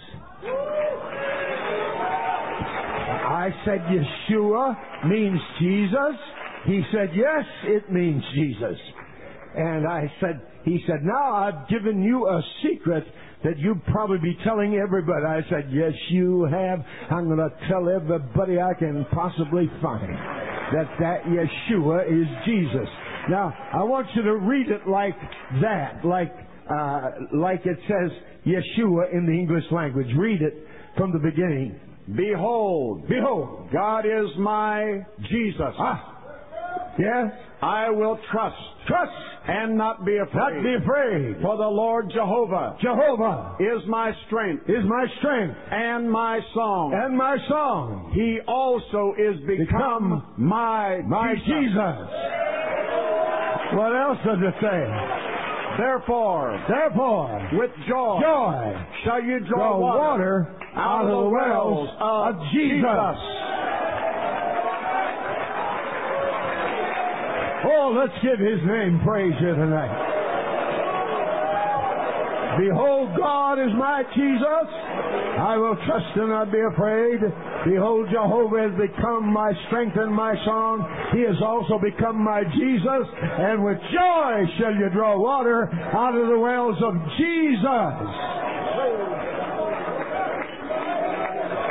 I said, Yeshua means Jesus? He said, yes, it means Jesus. And I said, he said, now I've given you a secret that you'd probably be telling everybody. I said, yes, you have. I'm going to tell everybody I can possibly find that that Yeshua is Jesus. Now, I want you to read it like that, like uh, like it says Yeshua in the English language. Read it from the beginning. Behold, behold, God is my Jesus. Ah, yes. I will trust, trust, and not be afraid. Not be afraid. For the Lord Jehovah, Jehovah is my strength, is my strength, and my song, and my song. He also is become, become my my Jesus. Jesus. What else does it say? Therefore, therefore, with joy, joy, shall you draw, draw water, water out, out of the wells of, of Jesus. Jesus. Oh, let's give His name praise here tonight. Behold, God is my Jesus. I will trust and not be afraid. Behold, Jehovah has become my strength and my song. He has also become my Jesus. And with joy shall you draw water out of the wells of Jesus.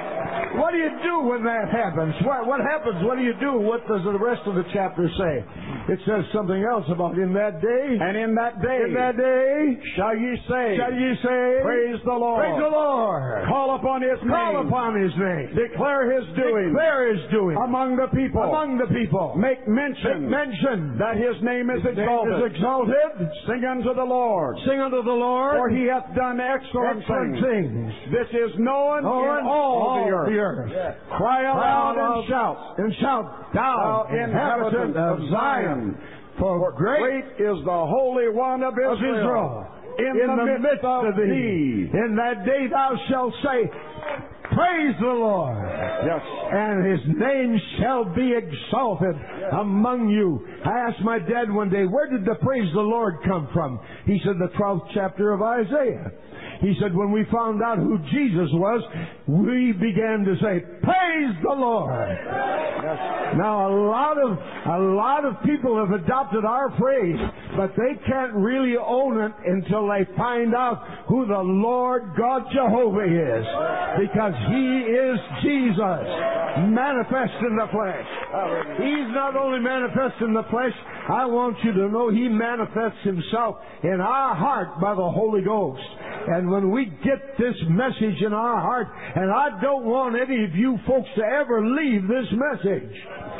What do you do when that happens? What, what happens? What do you do? What does the rest of the chapter say? It says something else about in that day. And in that day. In that day. Shall ye say. Shall ye say. Praise the Lord. Praise the Lord. Call upon His name. Call upon His name. Declare His doing. Declare His doing. Among the people. Among the people. Make mention. Make mention. That His name is His exalted. name is exalted. Sing unto the Lord. Sing unto the Lord. For He hath done excellent, excellent things. things. This is known known in all, all the earth. The earth. Yes. Cry aloud and shout. And shout, thou inhabitant of Zion. For great, great is the Holy One of Israel, of Israel in, in the, the midst of thee. thee. In that day thou shalt say, Praise the Lord. Yes. And His name shall be exalted yes. among you. I asked my dad one day, where did the praise the Lord come from? He said, the twelfth chapter of Isaiah. He said, when we found out who Jesus was, we began to say, Praise the Lord. Yes. Now, a lot of a lot of people have adopted our phrase, but they can't really own it until they find out who the Lord God Jehovah is. Because He is Jesus, manifest in the flesh. He's not only manifest in the flesh, I want you to know He manifests Himself in our heart by the Holy Ghost. And when we get this message in our heart, and I don't want any of you folks to ever leave this message.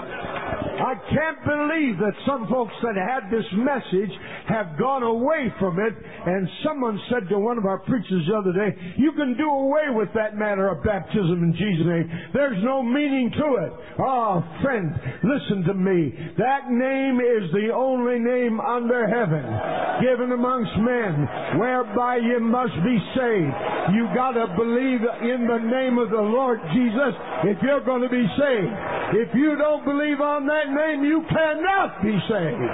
I can't believe that some folks that had this message have gone away from it. And someone said to one of our preachers the other day, you can do away with that matter of baptism in Jesus' name. There's no meaning to it. Oh, friend, listen to me. That name is the only name under heaven given amongst men whereby you must be saved. You got to believe in the name of the Lord Jesus if you're going to be saved. If you don't believe on that name, you cannot be saved.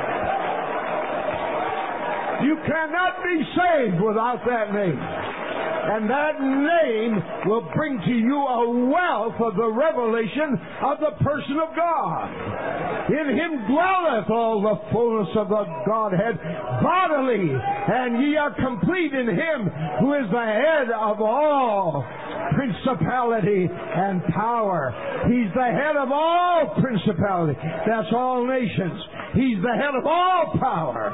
You cannot be saved without that name. And that name will bring to you a wealth of the revelation of the person of God. In Him dwelleth all the fullness of the Godhead bodily, and ye are complete in Him who is the head of all principality and power. He's the head of all principality. That's all nations. He's the head of all power.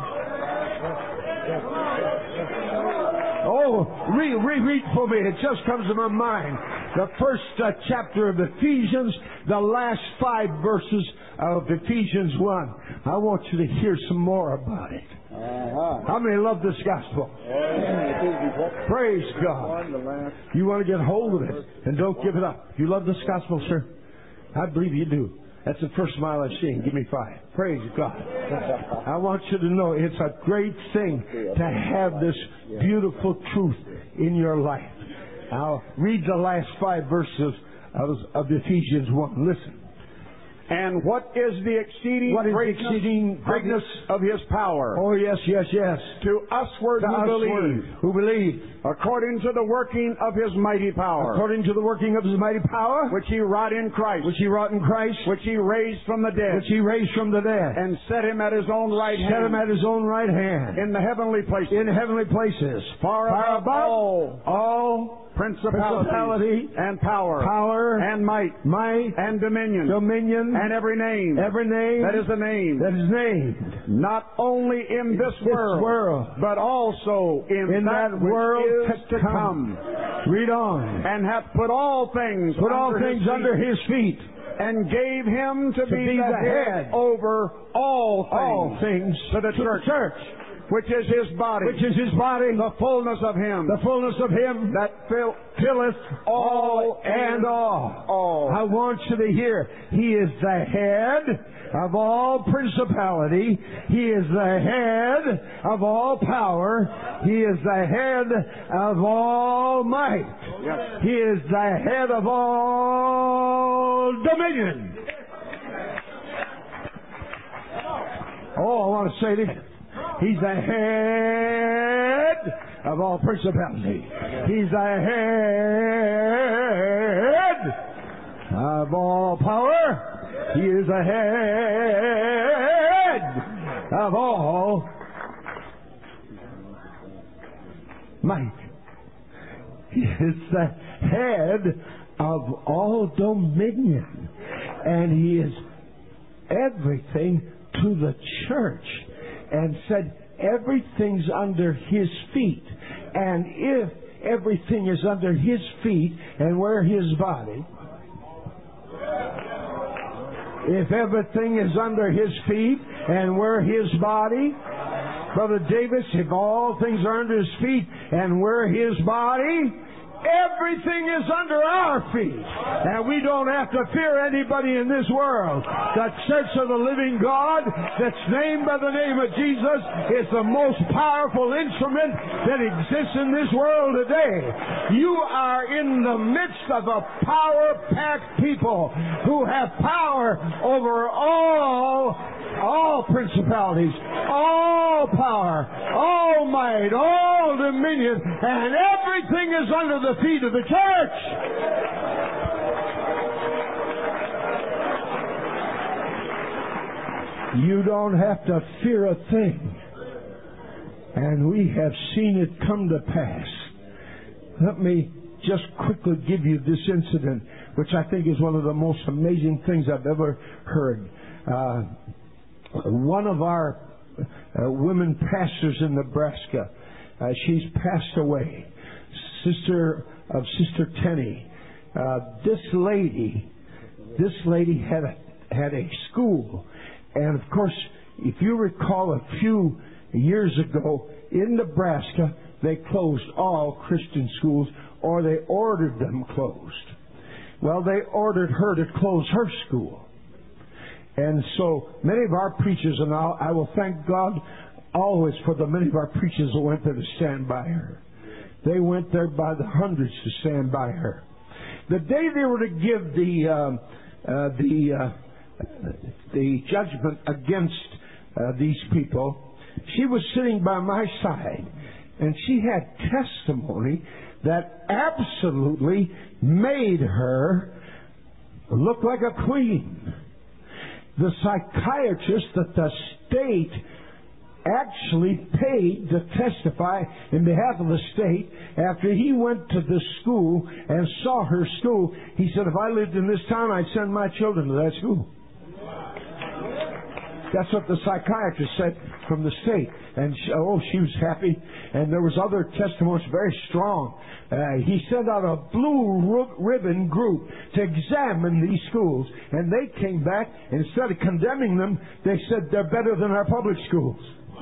Oh, read, read, read for me. It just comes to my mind. The first uh, chapter of Ephesians, the last five verses of Ephesians one. I want you to hear some more about it. Uh-huh. How many love this gospel? Yeah. Praise God. You want to get hold of it and don't give it up. You love this gospel, sir? I believe you do. That's the first smile I've seen. Give me five. Praise God. I want you to know it's a great thing to have this beautiful truth in your life. Now, read the last five verses of, of Ephesians one. Listen. And what is the exceeding what is greatness, exceeding greatness of His power? Oh, yes, yes, yes. To usward to who usward believe. Who believe. According to the working of His mighty power. According to the working of His mighty power. Which He wrought in Christ. Which He wrought in Christ. Which He raised from the dead. Which He raised from the dead. And set Him at His own right hand. Set Him at His own right hand. In the heavenly places. In heavenly places. Far, Far above all. All. Principality and power, power and might, might and dominion, dominion, and every name, every name that is a name, that is named, not only in this, this world, world, but also in, in that, that world which is to come. come. Read on. And hath put all things, put all under things his under His feet, and gave Him to, to be, be the, the head, head over all things, all things to the to church. The church. Which is His body. Which is His body. The fullness of Him. The fullness of Him. That fill, filleth all and all. all. I want you to hear. He is the head of all principality. He is the head of all power. He is the head of all might. Yes. He is the head of all dominion. Oh, I want to say this. He's the head of all principality. He's the head of all power. He is the head of all might. He is the head of all dominion. And He is everything to the church and said, everything's under His feet. And if everything is under His feet and we're His body, if everything is under His feet and we're His body, Brother Davis, if all things are under His feet and we're His body, everything is under our feet. And we don't have to fear anybody in this world. The Church of the Living God that's named by the name of Jesus is the most powerful instrument that exists in this world today. You are in the midst of a power-packed people who have power over all all principalities, all power, all might, all dominion, and everything is under the feet of the church. You don't have to fear a thing. And we have seen it come to pass. Let me just quickly give you this incident, which I think is one of the most amazing things I've ever heard. Uh, One of our uh, women pastors in Nebraska, uh, she's passed away, sister of Sister Tenney. Uh, this lady, this lady had a, had a school, and of course, if you recall, a few years ago in Nebraska, they closed all Christian schools, or they ordered them closed. Well, they ordered her to close her school. And so many of our preachers, and I'll, I will thank God always for the many of our preachers that went there to stand by her. They went there by the hundreds to stand by her. The day they were to give the uh, uh, the uh, the judgment against uh, these people, she was sitting by my side, and she had testimony that absolutely made her look like a queen. The psychiatrist that the state actually paid to testify in behalf of the state, after he went to the school and saw her school, he said, if I lived in this town, I'd send my children to that school. That's what the psychiatrist said from the state. And she, oh, she was happy. And there was other testimonies, very strong. Uh, he sent out a blue ribbon group to examine these schools. And they came back, and instead of condemning them, they said they're better than our public schools.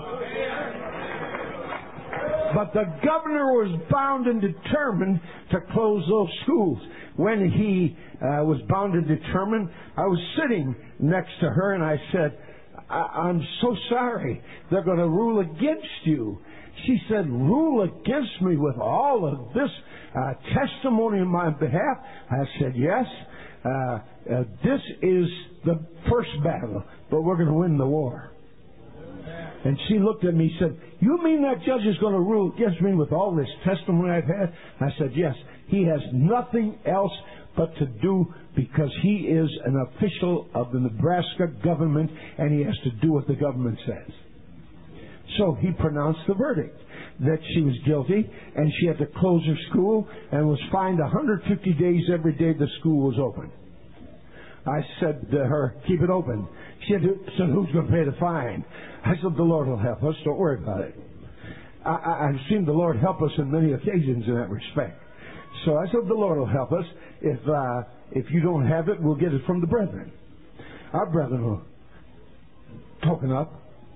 But the governor was bound and determined to close those schools. When he uh, was bound and determined, I was sitting next to her, and I said, I- I'm so sorry. They're going to rule against you. She said, rule against me with all of this uh, testimony on my behalf? I said, yes. Uh, uh, this is the first battle, but we're going to win the war. And she looked at me and said, you mean that judge is going to rule against me with all this testimony I've had? I said, yes. He has nothing else but to do, because he is an official of the Nebraska government, and he has to do what the government says. So he pronounced the verdict that she was guilty, and she had to close her school and was fined one hundred fifty days every day the school was open. I said to her, keep it open. She said, who's going to pay the fine? I said, the Lord will help us. Don't worry about it. I, I, I've seen the Lord help us in many occasions in that respect. So I said, the Lord will help us. If uh, if you don't have it, we'll get it from the brethren. Our brethren will token up.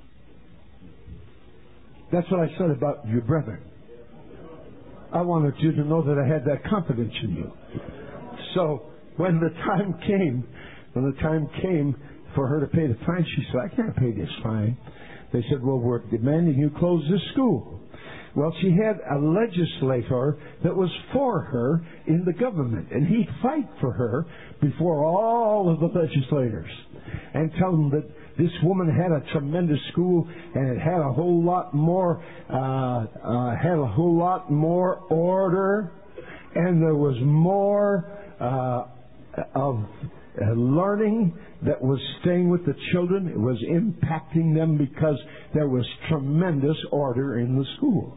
That's what I said about your brethren. I wanted you to know that I had that confidence in you. So when the time came, when the time came for her to pay the fine, she said, I can't pay this fine. They said, well, we're demanding you close this school. Well, she had a legislator that was for her in the government, and he'd fight for her before all of the legislators and tell them that this woman had a tremendous school, and it had a whole lot more, uh, uh, had a whole lot more order, and there was more uh, of uh, learning that was staying with the children. It was impacting them because there was tremendous order in the school.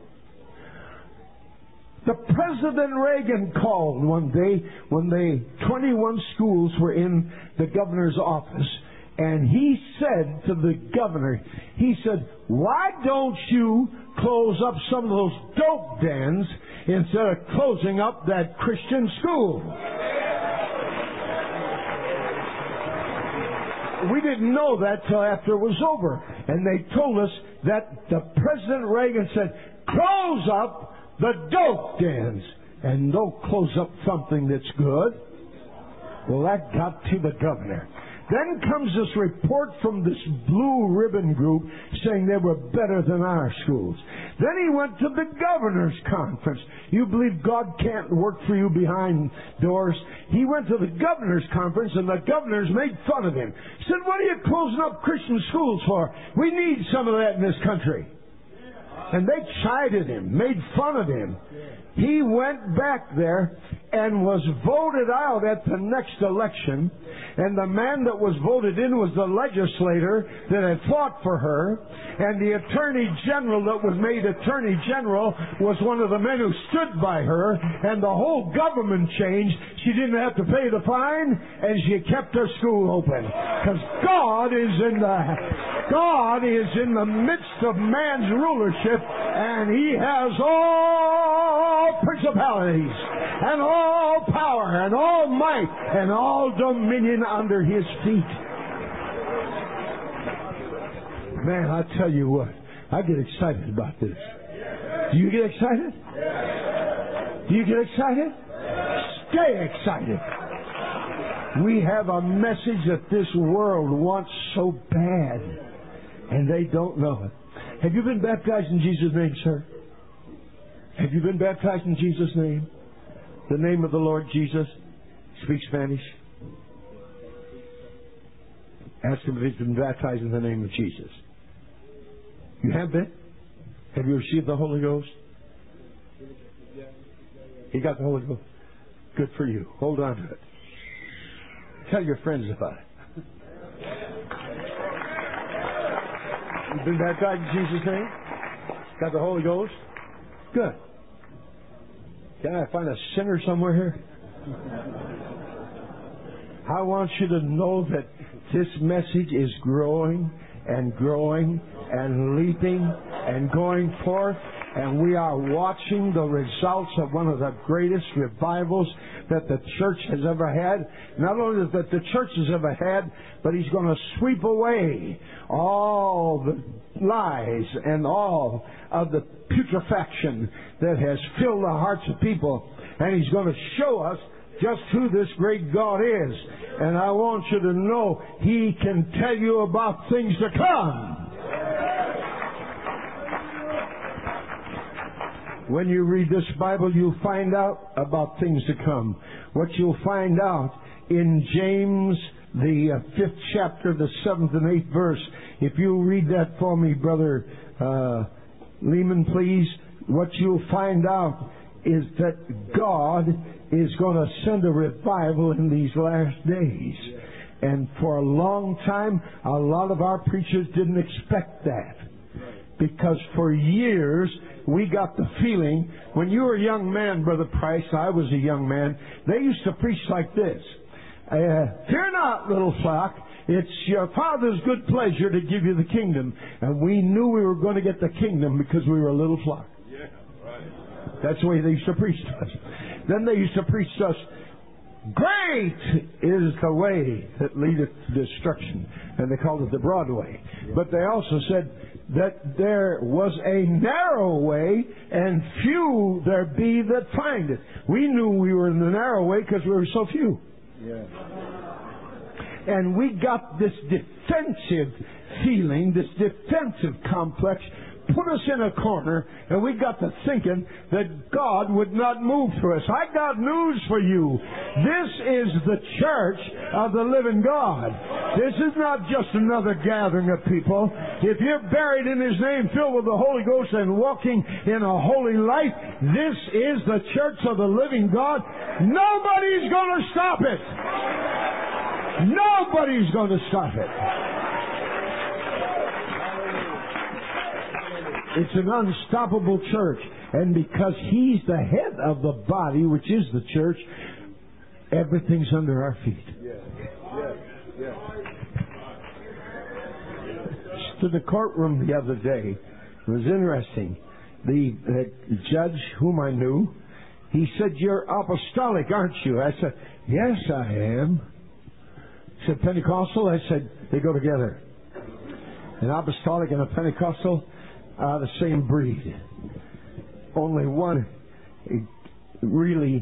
The President Reagan called one day when the twenty-one schools were in the governor's office, And he said to the governor, he said, why don't you close up some of those dope dens instead of closing up that Christian school? We didn't know that till after it was over. And they told us that the President Reagan said, close up the dope dens and don't close up something that's good. Well, that got to the governor. Then comes this report from this blue ribbon group saying they were better than our schools. Then he went to the governor's conference. You believe God can't work for you behind doors? He went to the governor's conference and the governors made fun of him. Said, what are you closing up Christian schools for? We need some of that in this country. And they chided him, made fun of him. He went back there and was voted out at the next election. And the man that was voted in was the legislator that had fought for her. And the attorney general that was made attorney general was one of the men who stood by her. And the whole government changed. She didn't have to pay the fine, and she kept her school open. Because God is in the God is in the midst of man's rulership, and He has all principalities and all power and all might and all dominion under His feet. Man, I tell you what, I get excited about this. Do you get excited? Do you get excited? Stay excited. We have a message that this world wants so bad, and they don't know it. Have you been baptized in Jesus' name, sir? Have you been baptized in Jesus' name? The name of the Lord Jesus. Speak Spanish. Ask him if he's been baptized in the name of Jesus. You have been? Have you received the Holy Ghost? You got the Holy Ghost? Good for you. Hold on to it. Tell your friends about it. You've been baptized in Jesus' name? Got the Holy Ghost? Good. Can I find a sinner somewhere here? I want you to know that this message is growing and growing and leaping and going forth, and we are watching the results of one of the greatest revivals that the church has ever had. Not only that the church has ever had, but He's going to sweep away all the lies and all of the putrefaction that has filled the hearts of people, and He's going to show us just who this great God is. And I want you to know He can tell you about things to come. When you read this Bible, you'll find out about things to come. What you'll find out in James, the uh, fifth chapter, the seventh and eighth verse. If you'll read that for me, Brother uh, Lehman, please. What you'll find out is that God is going to send a revival in these last days. And for a long time, a lot of our preachers didn't expect that. Because for years, we got the feeling, when you were a young man, Brother Price, I was a young man, they used to preach like this. Uh, Fear not, little flock. It's your Father's good pleasure to give you the kingdom. And we knew we were going to get the kingdom because we were a little flock. Yeah, right. That's the way they used to preach to us. Then they used to preach to us, great is the way that leadeth to destruction. And they called it the broad way. But they also said that there was a narrow way, and few there be that find it. We knew we were in the narrow way because we were so few. Yeah. And we got this defensive feeling, this defensive complex, put us in a corner, and we got to thinking that God would not move for us. I got news for you. This is the church of the living God. This is not just another gathering of people. If you're buried in His name, filled with the Holy Ghost and walking in a holy life, this is the church of the living God. Nobody's going to stop it. Nobody's going to stop it. It's an unstoppable church. And because He's the head of the body, which is the church, everything's under our feet. Yeah. Yeah. Yeah. to the courtroom the other day. It was interesting. The, the judge, whom I knew, he said, "You're apostolic, aren't you?" I said, "Yes, I am." He said, "Pentecostal?" I said, "They go together. An apostolic and a Pentecostal are the same breed. Only one really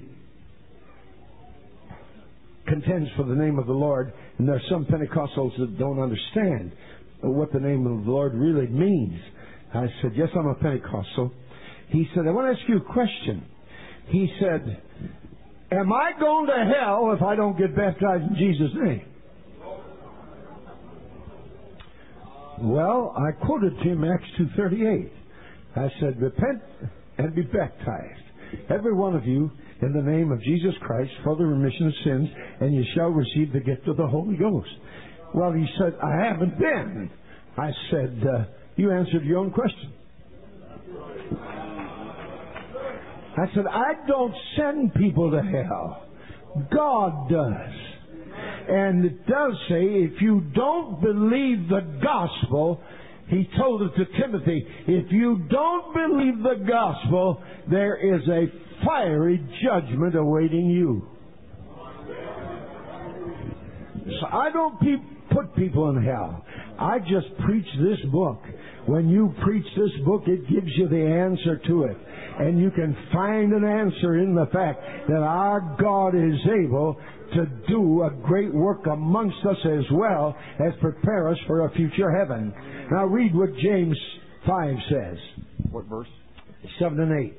contends for the name of the Lord, and there are some Pentecostals that don't understand what the name of the Lord really means." I said, "Yes, I'm a Pentecostal." He said, "I want to ask you a question." He said, "Am I going to hell if I don't get baptized in Jesus' name?" Well, I quoted to him Acts two thirty-eight. I said, "Repent and be baptized, every one of you, in the name of Jesus Christ for the remission of sins, and you shall receive the gift of the Holy Ghost." Well, he said, "I haven't been." I said, uh, "You answered your own question." I said, "I don't send people to hell. God does. And it does say, if you don't believe the gospel," he told it to Timothy, "if you don't believe the gospel, there is a fiery judgment awaiting you." So I don't pe- put people in hell. I just preach this book. When you preach this book, it gives you the answer to it. And you can find an answer in the fact that our God is able to do a great work amongst us as well as prepare us for a future heaven. Now read what James five says. What verse? seven and eight.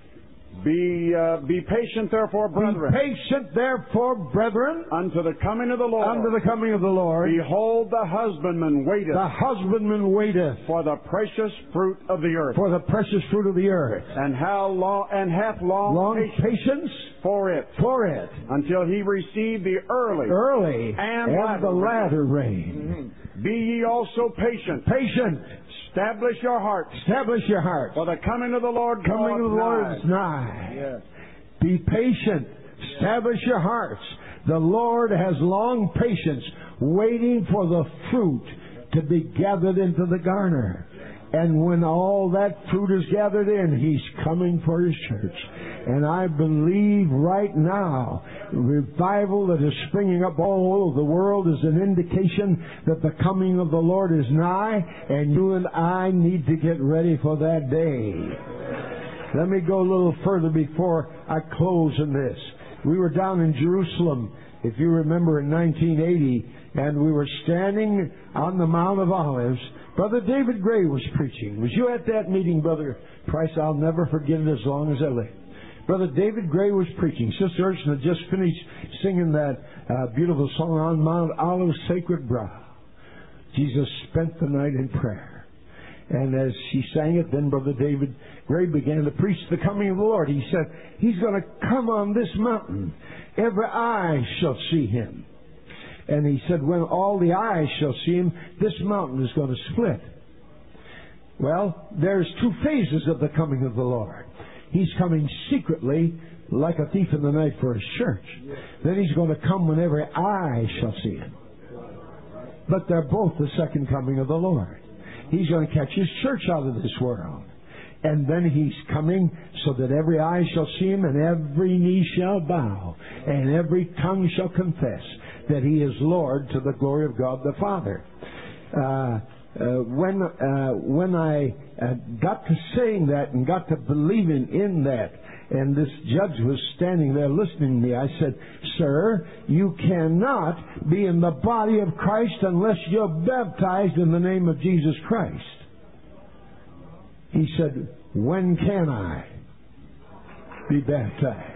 Be uh, be patient, therefore, brethren. Be patient, therefore, brethren, unto the coming of the Lord. Unto the coming of the Lord. Behold, the husbandman waiteth. The husbandman waiteth for the precious fruit of the earth. For the precious fruit of the earth. And how long and hath long, long patience, patience for it. For it. Until he receive the early. Early. And, and latter the latter rain. Mm-hmm. Be ye also patient. Patient. Establish your hearts. Establish your hearts. For the coming of the Lord. Coming of the nigh. Lord is nigh. Yes. Be patient. Establish your hearts. The Lord has long patience, waiting for the fruit to be gathered into the garner. And when all that fruit is gathered in, He's coming for His church. And I believe right now, revival that is springing up all over the world is an indication that the coming of the Lord is nigh, and you and I need to get ready for that day. Let me go a little further before I close in this. We were down in Jerusalem, if you remember, in nineteen eighty, and we were standing on the Mount of Olives. Brother David Gray was preaching. Was you at that meeting, Brother Price? I'll never forget it as long as I live. Brother David Gray was preaching. Sister Ursula had just finished singing that uh, beautiful song, On Mount Olive's Sacred Brow. Jesus spent the night in prayer. And as she sang it, then Brother David Gray began to preach the coming of the Lord. He said, He's going to come on this mountain. Every eye shall see Him. And he said, when all the eyes shall see Him, this mountain is going to split. Well, there's two phases of the coming of the Lord. He's coming secretly, like a thief in the night, for His church. Then He's going to come when every eye shall see Him. But they're both the second coming of the Lord. He's going to catch His church out of this world. And then He's coming so that every eye shall see Him, and every knee shall bow, and every tongue shall confess that He is Lord, to the glory of God the Father. Uh, uh, when uh, when I uh, got to saying that and got to believing in that, and this judge was standing there listening to me, I said, Sir, you cannot be in the body of Christ unless you're baptized in the name of Jesus Christ. He said, when can I be baptized?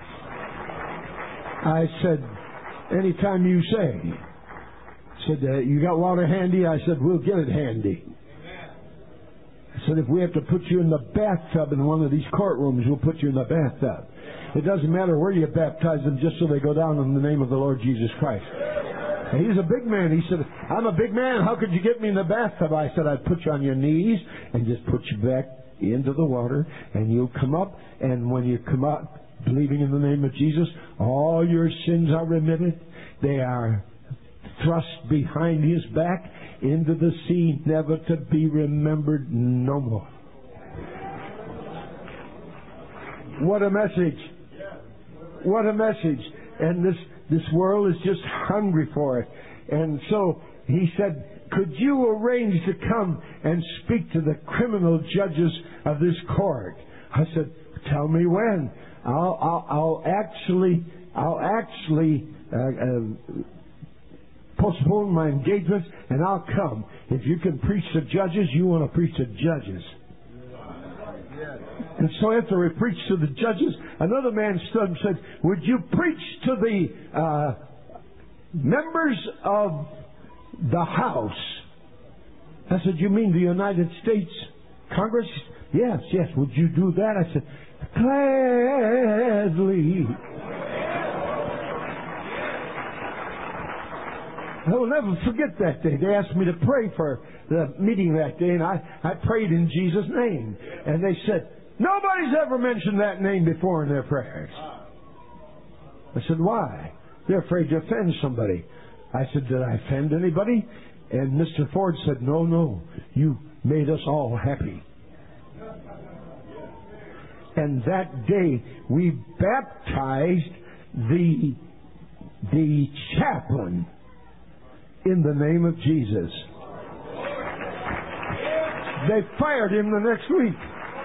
I said, anytime you say. Said, uh, you got water handy? I said, we'll get it handy. I said, if we have to put you in the bathtub in one of these courtrooms, we'll put you in the bathtub. It doesn't matter where you baptize them, just so they go down in the name of the Lord Jesus Christ. And he's a big man. He said, I'm a big man. How could you get me in the bathtub? I said, I'd put you on your knees and just put you back into the water, and you'll come up, and when you come up, believing in the name of Jesus, all your sins are remitted. They are thrust behind his back into the sea, never to be remembered no more. What a message. What a message. And this, this world is just hungry for it. And so he said, could you arrange to come and speak to the criminal judges of this court? I said, tell me when. I'll, I'll, I'll actually, I'll actually uh, uh, postpone my engagement, and I'll come. If you can preach to judges, you want to preach to judges. And so after we preached to the judges, another man stood and said, would you preach to the uh, members of the House? I said, you mean the United States Congress? Yes, yes. Would you do that? I said, gladly. I will never forget that day. They asked me to pray for the meeting that day, and I, I prayed in Jesus' name. And they said, nobody's ever mentioned that name before in their prayers. I said, why? They're afraid to offend somebody. I said, did I offend anybody? And Mister Ford said, no, no, you made us all happy. And that day we baptized the, the chaplain in the name of Jesus. They fired him the next week.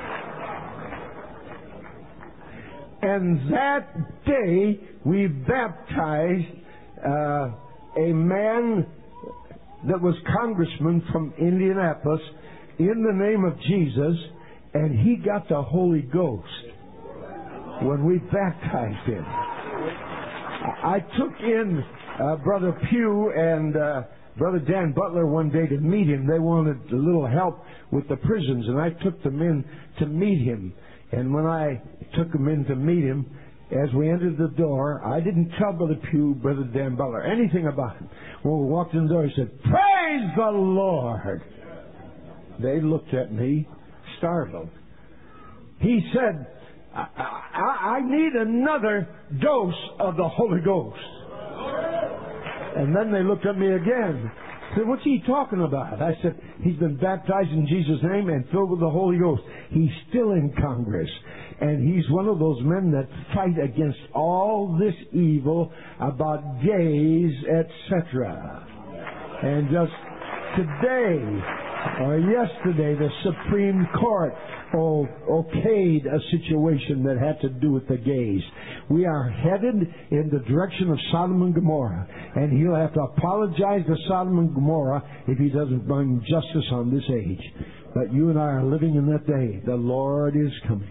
And that day we baptized uh, a man that was congressman from Indianapolis in the name of Jesus, and he got the Holy Ghost when we baptized him. I took in uh, Brother Pugh and uh, Brother Dan Butler one day to meet him. They wanted a little help with the prisons, and I took them in to meet him. And when I took them in to meet him, as we entered the door, I didn't tell Brother Pugh, Brother Dan Butler, anything about him. When we walked in the door, he said, praise the Lord. They looked at me, startled. He said, I, I, I need another dose of the Holy Ghost. And then they looked at me again. Said, what's he talking about? I said, he's been baptized in Jesus' name and filled with the Holy Ghost. He's still in Congress. And he's one of those men that fight against all this evil about gays, et cetera. And just today, or yesterday, the Supreme Court oh, okayed a situation that had to do with the gays. We are headed in the direction of Sodom and Gomorrah. And he'll have to apologize to Sodom and Gomorrah if he doesn't bring justice on this age. But you and I are living in that day. The Lord is coming.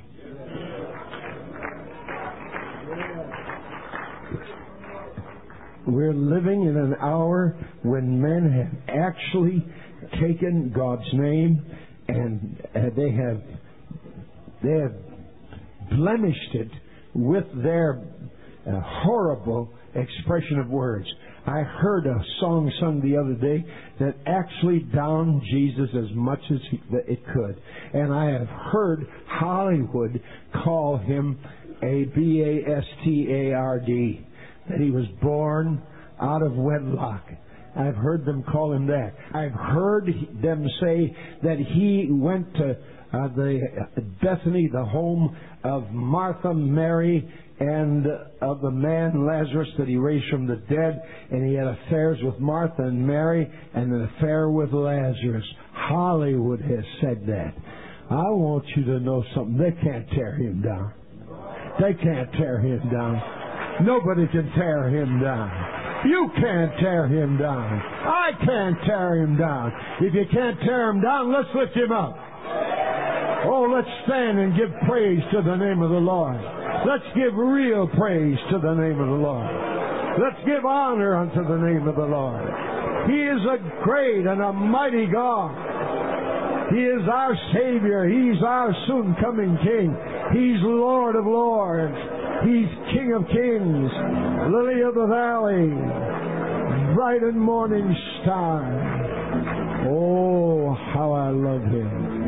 We're living in an hour when men have actually taken God's name and uh, they have they have blemished it with their uh, horrible expression of words. I heard a song sung the other day that actually downed Jesus as much as he, it could. And I have heard Hollywood call him a B A S T A R D, that he was born out of wedlock. I've heard them call him that. I've heard them say that he went to uh, the uh, Bethany, the home of Martha, Mary, and uh, of the man Lazarus that he raised from the dead, and he had affairs with Martha and Mary and an affair with Lazarus. Hollywood has said that. I want you to know something. They can't tear him down. They can't tear him down. Nobody can tear him down. You can't tear him down. I can't tear him down. If you can't tear him down, let's lift him up. Oh, let's stand and give praise to the name of the Lord. Let's give real praise to the name of the Lord. Let's give honor unto the name of the Lord. He is a great and a mighty God. He is our Savior. He's our soon-coming King. He's Lord of Lords. He's King of Kings, Lily of the Valley, bright and morning star. Oh, how I love Him.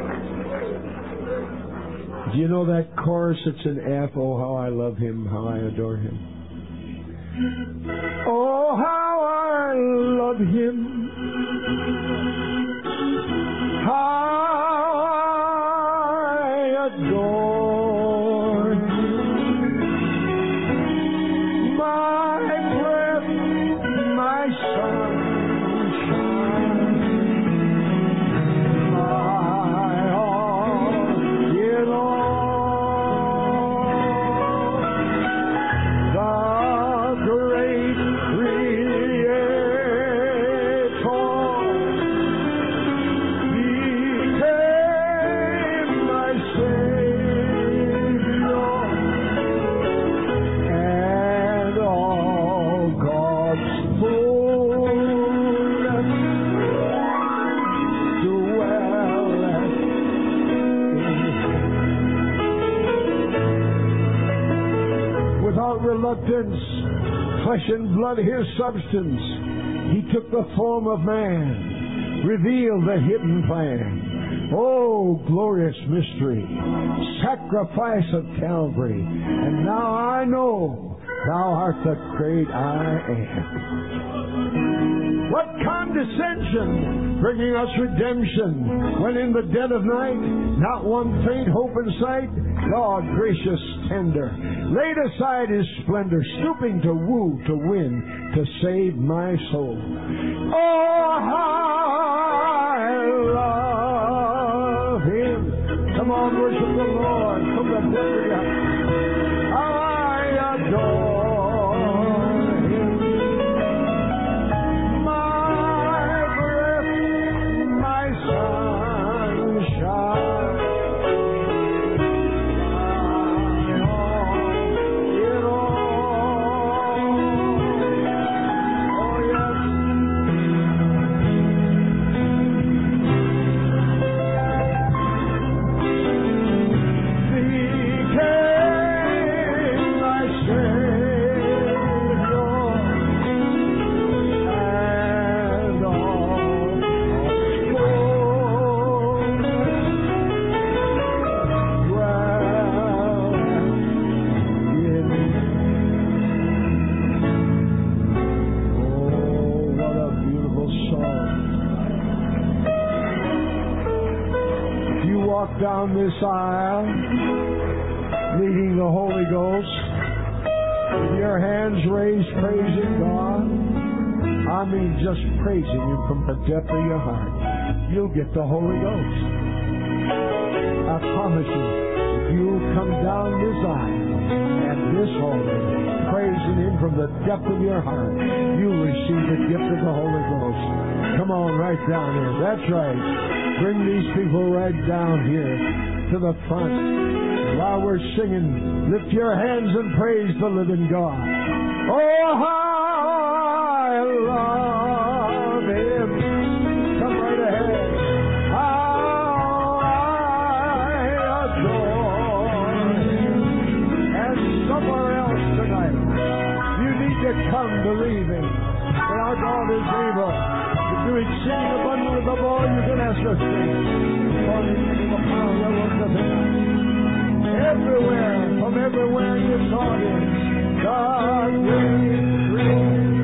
Do you know that chorus? It's in F. Oh, how I love Him, how I adore Him. Oh, how I love Him. How I adore Him. My breath, my sunshine, my all in all, the great Creator became my Savior, and all God's fullness dwelleth in Him. Without reluctance, flesh and blood, His substance, He took the form of man, revealed the hidden plan. Oh, glorious mystery, sacrifice of Calvary, and now I know Thou art the great I am. What condescension, bringing us redemption, when in the dead of night, not one faint hope in sight. God, gracious, tender, laid aside His splendor, stooping to woo, to win, to save my soul. Oh, how I love Him. Come on, worship the Lord from the depth of your heart. How I adore Him. My breath, my sunshine. Down this aisle, leading the Holy Ghost, with your hands raised, praising God. I mean, just praising Him from the depth of your heart. You'll get the Holy Ghost. I promise you, if you come down this aisle and this altar, praising Him from the depth of your heart, you'll receive the gift of the Holy Ghost. Come on, right down here. That's right. Bring these people right down here to the front. While we're singing, lift your hands and praise the living God. Oh, how I love Him. Come right ahead. How I adore Him. And somewhere else tonight, you need to come believing that our God is able to do exceeding abundantly above all you can ask or think, according to the power that works within us. Everywhere, from everywhere in this audience, God will bring